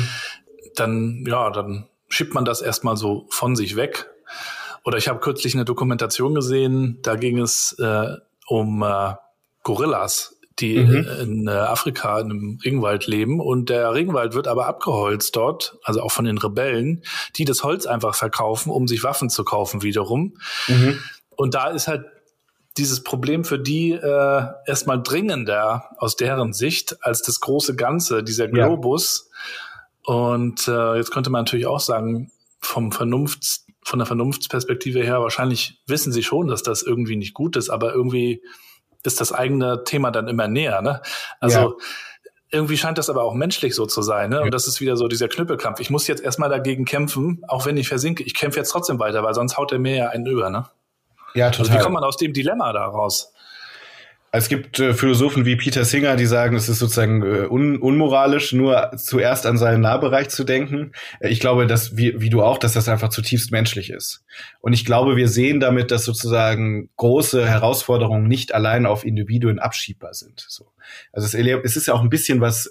Dann schiebt man das erstmal so von sich weg. Oder ich habe kürzlich eine Dokumentation gesehen, da ging es um Gorillas, die in Afrika in einem Regenwald leben, und der Regenwald wird aber abgeholzt dort, also auch von den Rebellen, die das Holz einfach verkaufen, um sich Waffen zu kaufen wiederum. Und da ist halt dieses Problem für die erstmal dringender aus deren Sicht als das große Ganze, dieser Globus. Und jetzt könnte man natürlich auch sagen, von der Vernunftsperspektive her, wahrscheinlich wissen sie schon, dass das irgendwie nicht gut ist, aber irgendwie ist das eigene Thema dann immer näher, ne? Also irgendwie scheint das aber auch menschlich so zu sein, ne? Und das ist wieder so dieser Knüppelkampf. Ich muss jetzt erstmal dagegen kämpfen, auch wenn ich versinke. Ich kämpfe jetzt trotzdem weiter, weil sonst haut er mir ja einen über, ne? Ja, total. Also wie kommt man aus dem Dilemma da raus? Es gibt Philosophen wie Peter Singer, die sagen, es ist sozusagen unmoralisch, nur zuerst an seinen Nahbereich zu denken. Ich glaube, dass wie du auch, dass das einfach zutiefst menschlich ist. Und ich glaube, wir sehen damit, dass sozusagen große Herausforderungen nicht allein auf Individuen abschiebbar sind. So. Also es ist ja auch ein bisschen was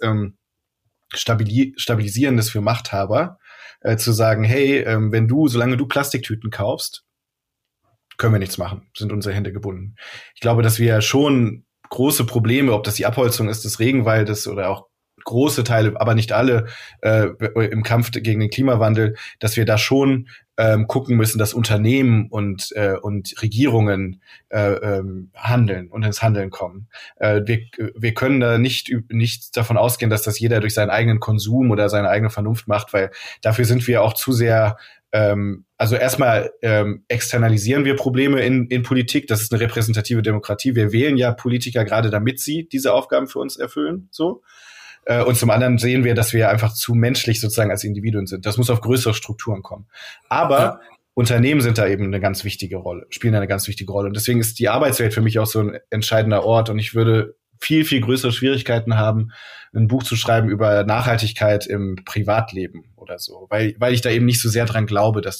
Stabilisierendes für Machthaber, zu sagen, hey, solange du Plastiktüten kaufst, können wir nichts machen, sind unsere Hände gebunden. Ich glaube, dass wir schon große Probleme, ob das die Abholzung ist des Regenwaldes oder auch große Teile, aber nicht alle, im Kampf gegen den Klimawandel, dass wir da schon gucken müssen, dass Unternehmen und Regierungen handeln und ins Handeln kommen. Wir können da nicht davon ausgehen, dass das jeder durch seinen eigenen Konsum oder seine eigene Vernunft macht, weil dafür sind wir auch zu sehr also erstmal externalisieren wir Probleme in Politik. Das ist eine repräsentative Demokratie. Wir wählen ja Politiker gerade, damit sie diese Aufgaben für uns erfüllen. So. Und zum anderen sehen wir, dass wir einfach zu menschlich sozusagen als Individuen sind. Das muss auf größere Strukturen kommen. Aber Unternehmen sind da eben spielen eine ganz wichtige Rolle. Und deswegen ist die Arbeitswelt für mich auch so ein entscheidender Ort. Und ich würde viel, viel größere Schwierigkeiten haben, ein Buch zu schreiben über Nachhaltigkeit im Privatleben oder so, weil ich da eben nicht so sehr dran glaube, dass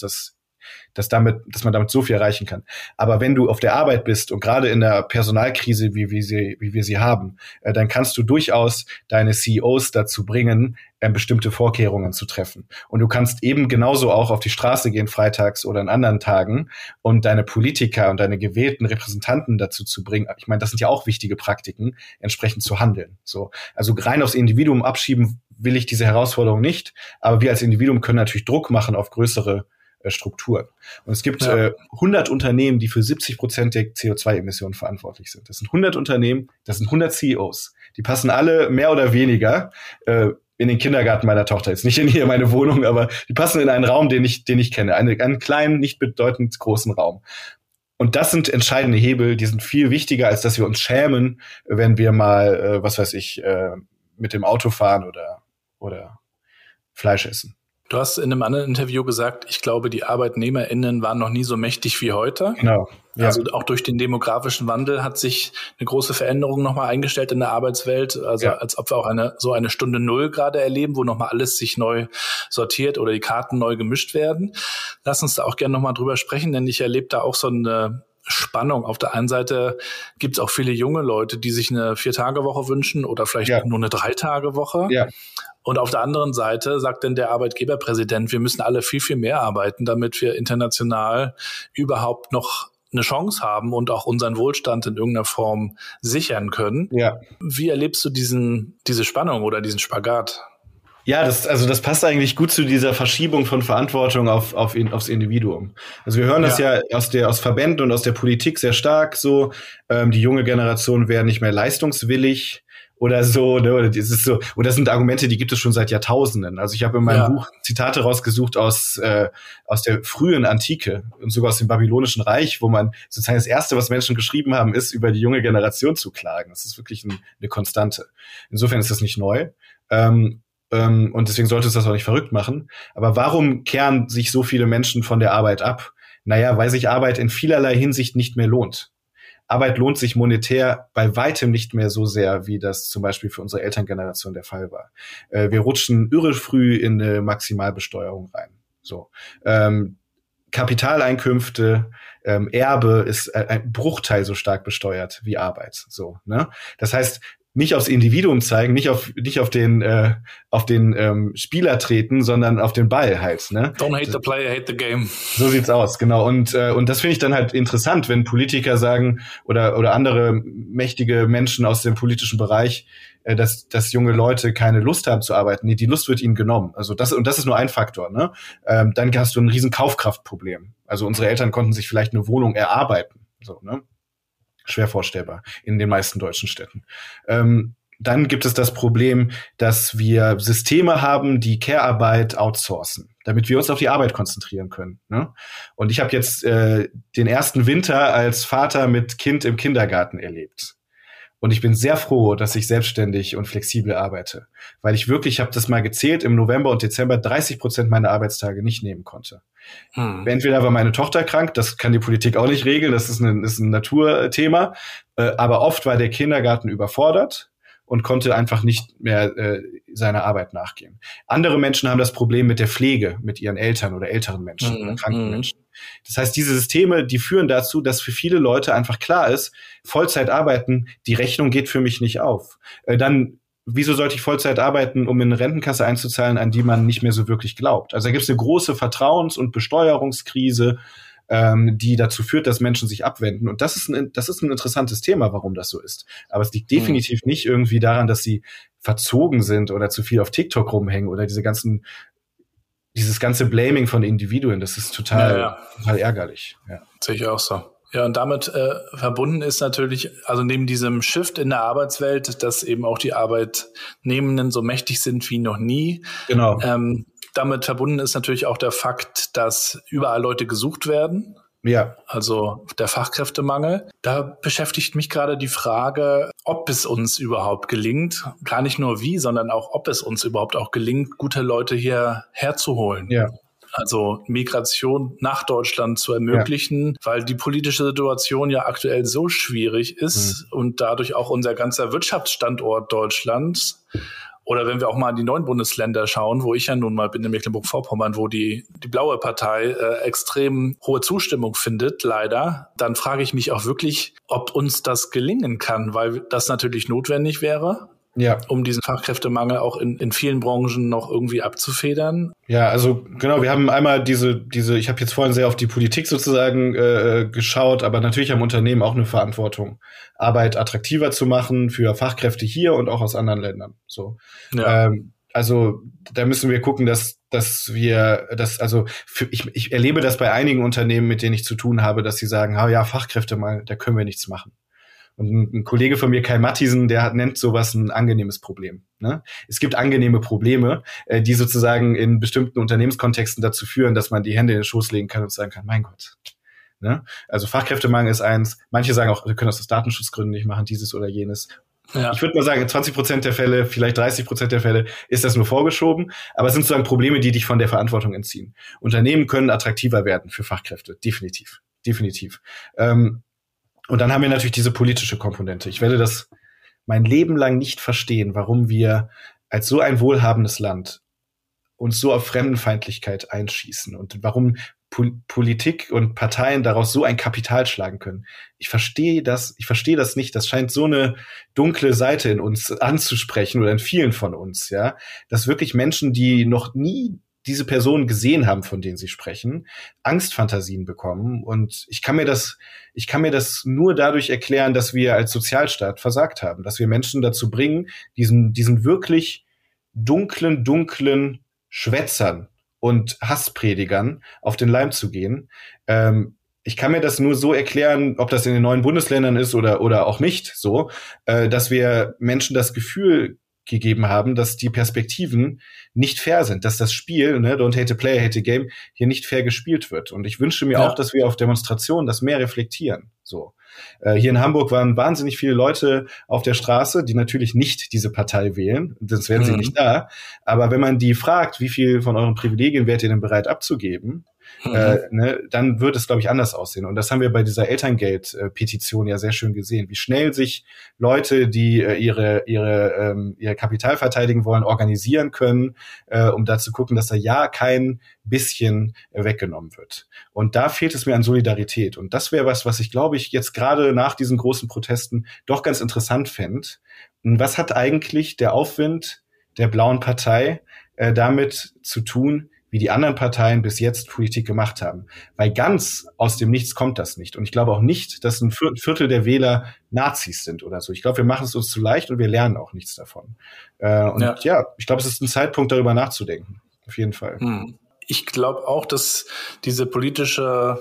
man damit so viel erreichen kann. Aber wenn du auf der Arbeit bist und gerade in der Personalkrise, wie wir sie haben, dann kannst du durchaus deine CEOs dazu bringen, bestimmte Vorkehrungen zu treffen. Und du kannst eben genauso auch auf die Straße gehen, freitags oder an anderen Tagen, und deine Politiker und deine gewählten Repräsentanten dazu zu bringen. Ich meine, das sind ja auch wichtige Praktiken, entsprechend zu handeln. So, also rein aufs Individuum abschieben will ich diese Herausforderung nicht. Aber wir als Individuum können natürlich Druck machen auf größere Strukturen. Und es gibt 100 Unternehmen, die für 70% der CO2-Emissionen verantwortlich sind. Das sind 100 Unternehmen, das sind 100 CEOs. Die passen alle mehr oder weniger in den Kindergarten meiner Tochter. Jetzt nicht in hier meine Wohnung, aber die passen in einen Raum, den ich kenne. Einen kleinen, nicht bedeutend großen Raum. Und das sind entscheidende Hebel, die sind viel wichtiger, als dass wir uns schämen, wenn wir mal, mit dem Auto fahren oder Fleisch essen. Du hast in einem anderen Interview gesagt, ich glaube, die ArbeitnehmerInnen waren noch nie so mächtig wie heute. Genau. Ja. Also auch durch den demografischen Wandel hat sich eine große Veränderung nochmal eingestellt in der Arbeitswelt. Also als ob wir auch eine Stunde Null gerade erleben, wo nochmal alles sich neu sortiert oder die Karten neu gemischt werden. Lass uns da auch gerne nochmal drüber sprechen, denn ich erlebe da auch so eine Spannung. Auf der einen Seite gibt es auch viele junge Leute, die sich eine 4-Tage-Woche wünschen oder vielleicht nur eine 3-Tage-Woche. Ja. Und auf der anderen Seite sagt dann der Arbeitgeberpräsident, wir müssen alle viel, viel mehr arbeiten, damit wir international überhaupt noch eine Chance haben und auch unseren Wohlstand in irgendeiner Form sichern können. Ja. Wie erlebst du diese Spannung oder diesen Spagat? Ja, das passt eigentlich gut zu dieser Verschiebung von Verantwortung aufs Individuum. Also wir hören das ja aus Verbänden und aus der Politik sehr stark so, die junge Generation wäre nicht mehr leistungswillig oder so, ne? Oder das ist so, und das sind Argumente, die gibt es schon seit Jahrtausenden. Also ich habe in meinem Buch Zitate rausgesucht aus der frühen Antike und sogar aus dem Babylonischen Reich, wo man sozusagen das Erste, was Menschen geschrieben haben, ist, über die junge Generation zu klagen. Das ist wirklich eine Konstante. Insofern ist das nicht neu. Und deswegen sollte es das auch nicht verrückt machen. Aber warum kehren sich so viele Menschen von der Arbeit ab? Naja, weil sich Arbeit in vielerlei Hinsicht nicht mehr lohnt. Arbeit lohnt sich monetär bei weitem nicht mehr so sehr, wie das zum Beispiel für unsere Elterngeneration der Fall war. Wir rutschen irre früh in eine Maximalbesteuerung rein. So, Kapitaleinkünfte, Erbe ist ein Bruchteil so stark besteuert wie Arbeit. So, ne? Das heißt, nicht aufs Individuum zeigen, nicht auf den Spieler treten, sondern auf den Ball halt, ne? Don't hate the player, hate the game. So sieht's aus, genau. Und das finde ich dann halt interessant, wenn Politiker sagen oder andere mächtige Menschen aus dem politischen Bereich, dass junge Leute keine Lust haben zu arbeiten. Nee, die Lust wird ihnen genommen. Also das ist nur ein Faktor, ne? Dann hast du ein riesen Kaufkraftproblem. Also unsere Eltern konnten sich vielleicht eine Wohnung erarbeiten, so, ne? Schwer vorstellbar in den meisten deutschen Städten. Dann gibt es das Problem, dass wir Systeme haben, die Care-Arbeit outsourcen, damit wir uns auf die Arbeit konzentrieren können, ne? Und ich habe jetzt den ersten Winter als Vater mit Kind im Kindergarten erlebt. Und ich bin sehr froh, dass ich selbstständig und flexibel arbeite. Weil ich habe das mal gezählt, im November und Dezember 30% meiner Arbeitstage nicht nehmen konnte. Entweder war meine Tochter krank, das kann die Politik auch nicht regeln, das ist ein Naturthema. Aber oft war der Kindergarten überfordert und konnte einfach nicht mehr seiner Arbeit nachgehen. Andere Menschen haben das Problem mit der Pflege, mit ihren Eltern oder älteren Menschen oder kranken Menschen. Das heißt, diese Systeme, die führen dazu, dass für viele Leute einfach klar ist, Vollzeit arbeiten, die Rechnung geht für mich nicht auf. Dann, wieso sollte ich Vollzeit arbeiten, um in eine Rentenkasse einzuzahlen, an die man nicht mehr so wirklich glaubt? Also da gibt es eine große Vertrauens- und Besteuerungskrise, die dazu führt, dass Menschen sich abwenden. Und das ist ein interessantes Thema, warum das so ist. Aber es liegt definitiv nicht irgendwie daran, dass sie verzogen sind oder zu viel auf TikTok rumhängen oder dieses ganze Blaming von Individuen. Das ist total ärgerlich. Ja. Sehe ich auch so. Ja, und damit verbunden ist natürlich, also neben diesem Shift in der Arbeitswelt, dass eben auch die Arbeitnehmenden so mächtig sind wie noch nie. Genau. Damit verbunden ist natürlich auch der Fakt, dass überall Leute gesucht werden. Ja. Also der Fachkräftemangel. Da beschäftigt mich gerade die Frage, ob es uns überhaupt gelingt, gar nicht nur wie, sondern auch, ob es uns überhaupt auch gelingt, gute Leute hier herzuholen. Ja. Also Migration nach Deutschland zu ermöglichen, weil die politische Situation ja aktuell so schwierig ist und dadurch auch unser ganzer Wirtschaftsstandort Deutschlands. Oder wenn wir auch mal in die 9 Bundesländer schauen, wo ich ja nun mal bin, in Mecklenburg-Vorpommern, wo die blaue Partei extrem hohe Zustimmung findet, leider, dann frage ich mich auch wirklich, ob uns das gelingen kann, weil das natürlich notwendig wäre, um diesen Fachkräftemangel auch in vielen Branchen noch irgendwie abzufedern. Ja, also genau, wir haben einmal diese, ich habe jetzt vorhin sehr auf die Politik sozusagen geschaut, aber natürlich haben Unternehmen auch eine Verantwortung, Arbeit attraktiver zu machen für Fachkräfte hier und auch aus anderen Ländern. So, also da müssen wir gucken, dass wir das, also ich erlebe das bei einigen Unternehmen, mit denen ich zu tun habe, dass sie sagen, Fachkräfte mal, da können wir nichts machen. Und ein Kollege von mir, Kai Matthiesen, der nennt sowas ein angenehmes Problem. Ne? Es gibt angenehme Probleme, die sozusagen in bestimmten Unternehmenskontexten dazu führen, dass man die Hände in den Schoß legen kann und sagen kann, mein Gott. Ne? Also Fachkräftemangel ist eins. Manche sagen auch, wir können das aus Datenschutzgründen nicht machen, dieses oder jenes. Ja. Ich würde mal sagen, in 20% der Fälle, vielleicht 30% der Fälle ist das nur vorgeschoben. Aber es sind sozusagen Probleme, die dich von der Verantwortung entziehen. Unternehmen können attraktiver werden für Fachkräfte. Definitiv. Und dann haben wir natürlich diese politische Komponente. Ich werde das mein Leben lang nicht verstehen, warum wir als so ein wohlhabendes Land uns so auf Fremdenfeindlichkeit einschießen und warum Politik und Parteien daraus so ein Kapital schlagen können. Ich verstehe das nicht. Das scheint so eine dunkle Seite in uns anzusprechen oder in vielen von uns, ja, dass wirklich Menschen, die noch nie diese Personen gesehen haben, von denen sie sprechen, Angstfantasien bekommen. Und ich kann mir das nur dadurch erklären, dass wir als Sozialstaat versagt haben, dass wir Menschen dazu bringen, diesen wirklich dunklen Schwätzern und Hasspredigern auf den Leim zu gehen. Ich kann mir das nur so erklären, ob das in den neuen Bundesländern ist oder auch nicht so, dass wir Menschen das Gefühl gegeben haben, dass die Perspektiven nicht fair sind, dass das Spiel, ne, don't hate a player, hate a game, hier nicht fair gespielt wird. Und ich wünsche mir auch, dass wir auf Demonstrationen das mehr reflektieren. So. Hier in Hamburg waren wahnsinnig viele Leute auf der Straße, die natürlich nicht diese Partei wählen, sonst wären sie nicht da. Aber wenn man die fragt, wie viel von euren Privilegien wärt ihr denn bereit abzugeben, dann wird es, glaube ich, anders aussehen. Und das haben wir bei dieser Elterngeld-Petition ja sehr schön gesehen, wie schnell sich Leute, die ihr Kapital verteidigen wollen, organisieren können, um da zu gucken, dass da ja kein bisschen weggenommen wird. Und da fehlt es mir an Solidarität. Und das wäre was ich, glaube ich, jetzt gerade nach diesen großen Protesten doch ganz interessant fände. Was hat eigentlich der Aufwind der Blauen Partei damit zu tun, wie die anderen Parteien bis jetzt Politik gemacht haben? Weil ganz aus dem Nichts kommt das nicht. Und ich glaube auch nicht, dass ein Viertel der Wähler Nazis sind oder so. Ich glaube, wir machen es uns zu leicht und wir lernen auch nichts davon. Ich glaube, es ist ein Zeitpunkt, darüber nachzudenken. Auf jeden Fall. Ich glaube auch, dass diese politische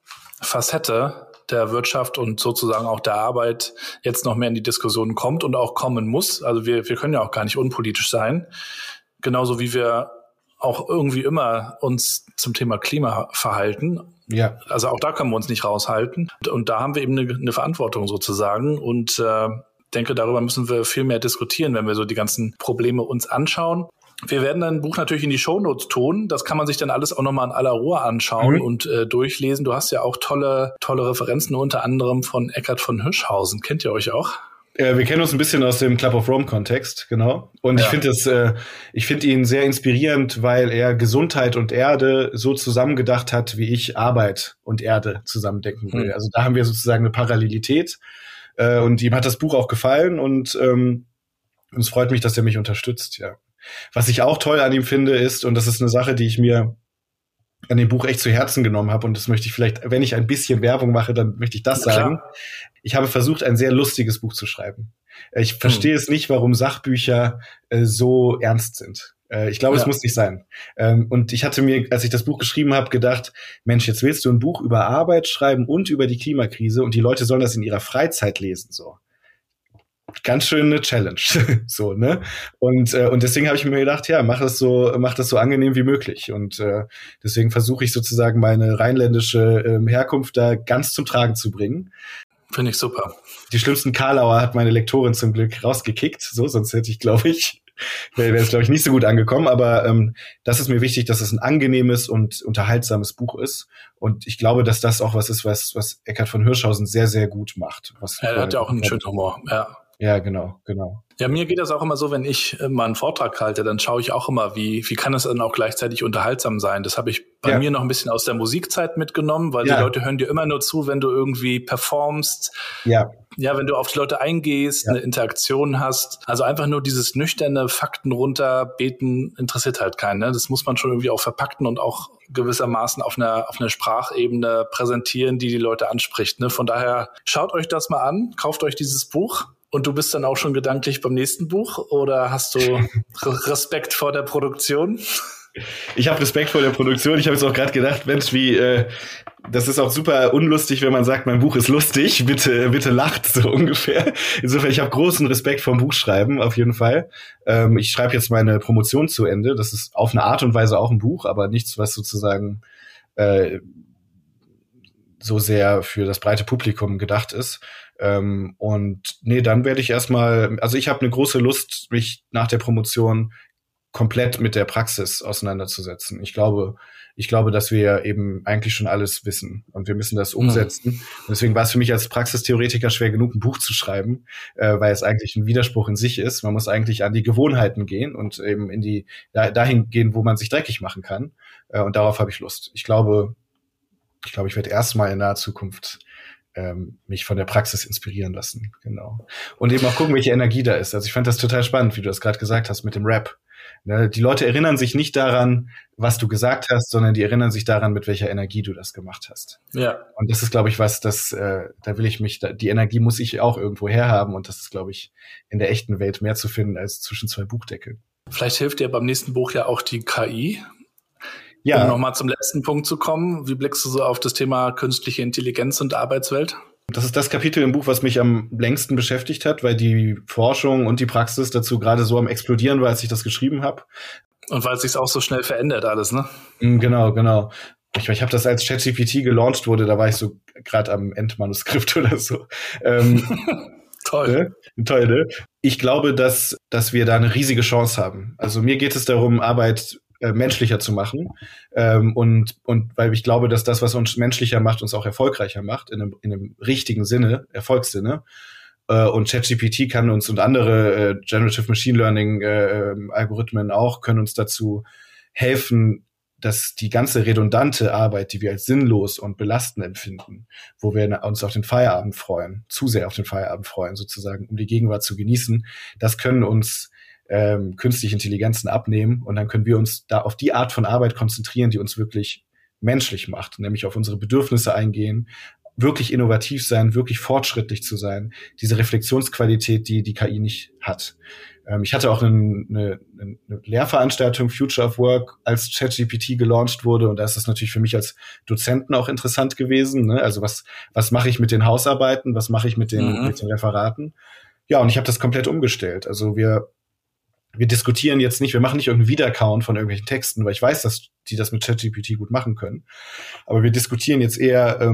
Facette der Wirtschaft und sozusagen auch der Arbeit jetzt noch mehr in die Diskussion kommt und auch kommen muss. Also wir können ja auch gar nicht unpolitisch sein. Genauso wie wir auch irgendwie immer uns zum Thema Klima verhalten. Ja. Also auch da können wir uns nicht raushalten. Und da haben wir eben eine Verantwortung sozusagen. Und denke, darüber müssen wir viel mehr diskutieren, wenn wir so die ganzen Probleme uns anschauen. Wir werden ein Buch natürlich in die Shownotes tun. Das kann man sich dann alles auch nochmal in aller Ruhe anschauen und durchlesen. Du hast ja auch tolle Referenzen, unter anderem von Eckhard von Hirschhausen. Kennt ihr euch auch? Wir kennen uns ein bisschen aus dem Club of Rome-Kontext, genau. Und ich finde ihn sehr inspirierend, weil er Gesundheit und Erde so zusammengedacht hat, wie ich Arbeit und Erde zusammendenken will. Also da haben wir sozusagen eine Parallelität. Und ihm hat das Buch auch gefallen und es freut mich, dass er mich unterstützt, ja. Was ich auch toll an ihm finde ist, und das ist eine Sache, die ich mir an dem Buch echt zu Herzen genommen habe, und das möchte ich vielleicht, wenn ich ein bisschen Werbung mache, dann möchte ich das sagen. Ich habe versucht, ein sehr lustiges Buch zu schreiben. Ich verstehe es nicht, warum Sachbücher so ernst sind. Ich glaube, es muss nicht sein. Und ich hatte mir, als ich das Buch geschrieben habe, gedacht, Mensch, jetzt willst du ein Buch über Arbeit schreiben und über die Klimakrise und die Leute sollen das in ihrer Freizeit lesen, so. Ganz schön eine Challenge, so, ne? Und deswegen habe ich mir gedacht, ja, mach das so angenehm wie möglich. Und deswegen versuche ich sozusagen meine rheinländische Herkunft da ganz zum Tragen zu bringen. Finde ich super. Die schlimmsten Karlauer hat meine Lektorin zum Glück rausgekickt, so, sonst hätte ich, wäre es, glaube ich, nicht so gut angekommen. Aber das ist mir wichtig, dass es ein angenehmes und unterhaltsames Buch ist. Und ich glaube, dass das auch was ist, was Eckhard von Hirschhausen sehr, sehr gut macht. Er hat ja auch einen schönen Humor, ja. Ja, genau. Ja, mir geht das auch immer so, wenn ich mal einen Vortrag halte, dann schaue ich auch immer, wie kann es dann auch gleichzeitig unterhaltsam sein. Das habe ich bei mir noch ein bisschen aus der Musikzeit mitgenommen, weil die Leute hören dir immer nur zu, wenn du irgendwie performst. Ja, wenn du auf die Leute eingehst, eine Interaktion hast. Also einfach nur dieses nüchterne Fakten runterbeten interessiert halt keinen. Ne? Das muss man schon irgendwie auch verpacken und auch gewissermaßen auf einer Sprachebene präsentieren, die Leute anspricht. Ne? Von daher schaut euch das mal an, kauft euch dieses Buch. Und du bist dann auch schon gedanklich beim nächsten Buch oder hast du Respekt vor der Produktion? Ich habe Respekt vor der Produktion. Ich habe jetzt auch gerade gedacht, Mensch, das ist auch super unlustig, wenn man sagt, mein Buch ist lustig. Bitte lacht, so ungefähr. Insofern, ich habe großen Respekt vom Buchschreiben, auf jeden Fall. Ich schreibe jetzt meine Promotion zu Ende. Das ist auf eine Art und Weise auch ein Buch, aber nichts, was sozusagen so sehr für das breite Publikum gedacht ist. Und dann werde ich erstmal, also ich habe eine große Lust, mich nach der Promotion komplett mit der Praxis auseinanderzusetzen. Ich glaube, dass wir eben eigentlich schon alles wissen und wir müssen das umsetzen. Und deswegen war es für mich als Praxistheoretiker schwer genug, ein Buch zu schreiben, weil es eigentlich ein Widerspruch in sich ist. Man muss eigentlich an die Gewohnheiten gehen und eben dahin gehen, wo man sich dreckig machen kann. Und darauf habe ich Lust. Ich glaube, ich werde erstmal in naher Zukunft mich von der Praxis inspirieren lassen, genau. Und eben auch gucken, welche Energie da ist. Also ich fand das total spannend, wie du das gerade gesagt hast mit dem Rap. Ne, die Leute erinnern sich nicht daran, was du gesagt hast, sondern die erinnern sich daran, mit welcher Energie du das gemacht hast. Ja. Und das ist, glaube ich, was, die Energie muss ich auch irgendwo herhaben und das ist, glaube ich, in der echten Welt mehr zu finden als zwischen zwei Buchdeckeln. Vielleicht hilft dir beim nächsten Buch ja auch die KI. Ja. Um nochmal zum letzten Punkt zu kommen, wie blickst du so auf das Thema künstliche Intelligenz und Arbeitswelt? Das ist das Kapitel im Buch, was mich am längsten beschäftigt hat, weil die Forschung und die Praxis dazu gerade so am Explodieren war, als ich das geschrieben habe. Und weil es sich auch so schnell verändert alles, ne? Genau. Ich habe das, als ChatGPT gelauncht wurde, da war ich so gerade am Endmanuskript oder so. Toll. Toll, ne? Ich glaube, dass wir da eine riesige Chance haben. Also mir geht es darum, Arbeit menschlicher zu machen. Und weil ich glaube, dass das, was uns menschlicher macht, uns auch erfolgreicher macht, in einem richtigen Sinne, Erfolgssinne. Und ChatGPT kann uns und andere Generative Machine Learning Algorithmen auch, können uns dazu helfen, dass die ganze redundante Arbeit, die wir als sinnlos und belastend empfinden, wo wir uns auf den Feierabend freuen, zu sehr auf den Feierabend freuen, sozusagen, um die Gegenwart zu genießen, das können uns künstliche Intelligenzen abnehmen, und dann können wir uns da auf die Art von Arbeit konzentrieren, die uns wirklich menschlich macht, nämlich auf unsere Bedürfnisse eingehen, wirklich innovativ sein, wirklich fortschrittlich zu sein, diese Reflexionsqualität, die KI nicht hat. Ich hatte auch eine Lehrveranstaltung, Future of Work, als ChatGPT gelauncht wurde, und da ist das natürlich für mich als Dozenten auch interessant gewesen, ne? Also was mache ich mit den Hausarbeiten, was mache ich mit den Referaten? Ja, und ich habe das komplett umgestellt. Also wir diskutieren jetzt nicht, wir machen nicht irgendeinen Wiedercount von irgendwelchen Texten, weil ich weiß, dass die das mit ChatGPT gut machen können. Aber wir diskutieren jetzt eher,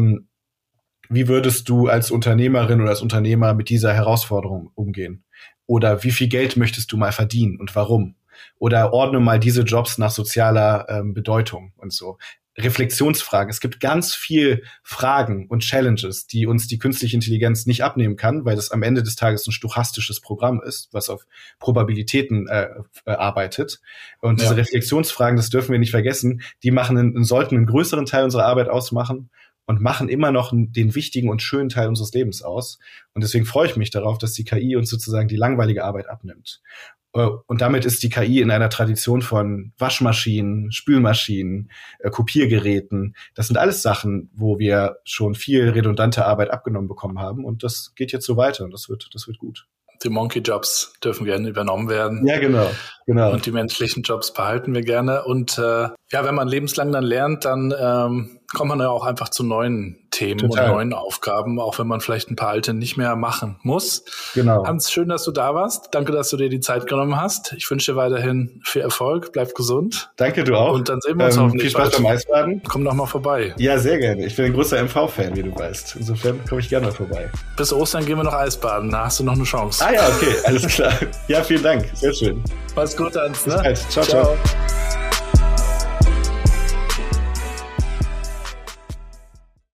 wie würdest du als Unternehmerin oder als Unternehmer mit dieser Herausforderung umgehen? Oder wie viel Geld möchtest du mal verdienen und warum? Oder ordne mal diese Jobs nach sozialer Bedeutung und so. Reflexionsfragen. Es gibt ganz viel Fragen und Challenges, die uns die künstliche Intelligenz nicht abnehmen kann, weil das am Ende des Tages ein stochastisches Programm ist, was auf Probabilitäten arbeitet. Und diese Reflexionsfragen, das dürfen wir nicht vergessen, die sollten einen größeren Teil unserer Arbeit ausmachen und machen immer noch den wichtigen und schönen Teil unseres Lebens aus. Und deswegen freue ich mich darauf, dass die KI uns sozusagen die langweilige Arbeit abnimmt. Und damit ist die KI in einer Tradition von Waschmaschinen, Spülmaschinen, Kopiergeräten. Das sind alles Sachen, wo wir schon viel redundante Arbeit abgenommen bekommen haben. Und das geht jetzt so weiter, und das wird gut. Die Monkey-Jobs dürfen gerne übernommen werden. Ja, genau. Und die menschlichen Jobs behalten wir gerne. Und wenn man lebenslang dann lernt, dann kommt man ja auch einfach zu neuen Themen und neuen Aufgaben, auch wenn man vielleicht ein paar alte nicht mehr machen muss. Genau. Hans, schön, dass du da warst. Danke, dass du dir die Zeit genommen hast. Ich wünsche dir weiterhin viel Erfolg. Bleib gesund. Danke, du auch. Und dann sehen wir uns hoffentlich viel Spaß beim Eisbaden. Komm doch mal vorbei. Ja, sehr gerne. Ich bin ein großer MV-Fan, wie du weißt. Insofern komme ich gerne mal vorbei. Bis Ostern gehen wir noch Eisbaden. Da hast du noch eine Chance. Ah ja, okay. Alles klar. Ja, vielen Dank. Sehr schön. Mach's gut, Hans. Bis bald. Ciao.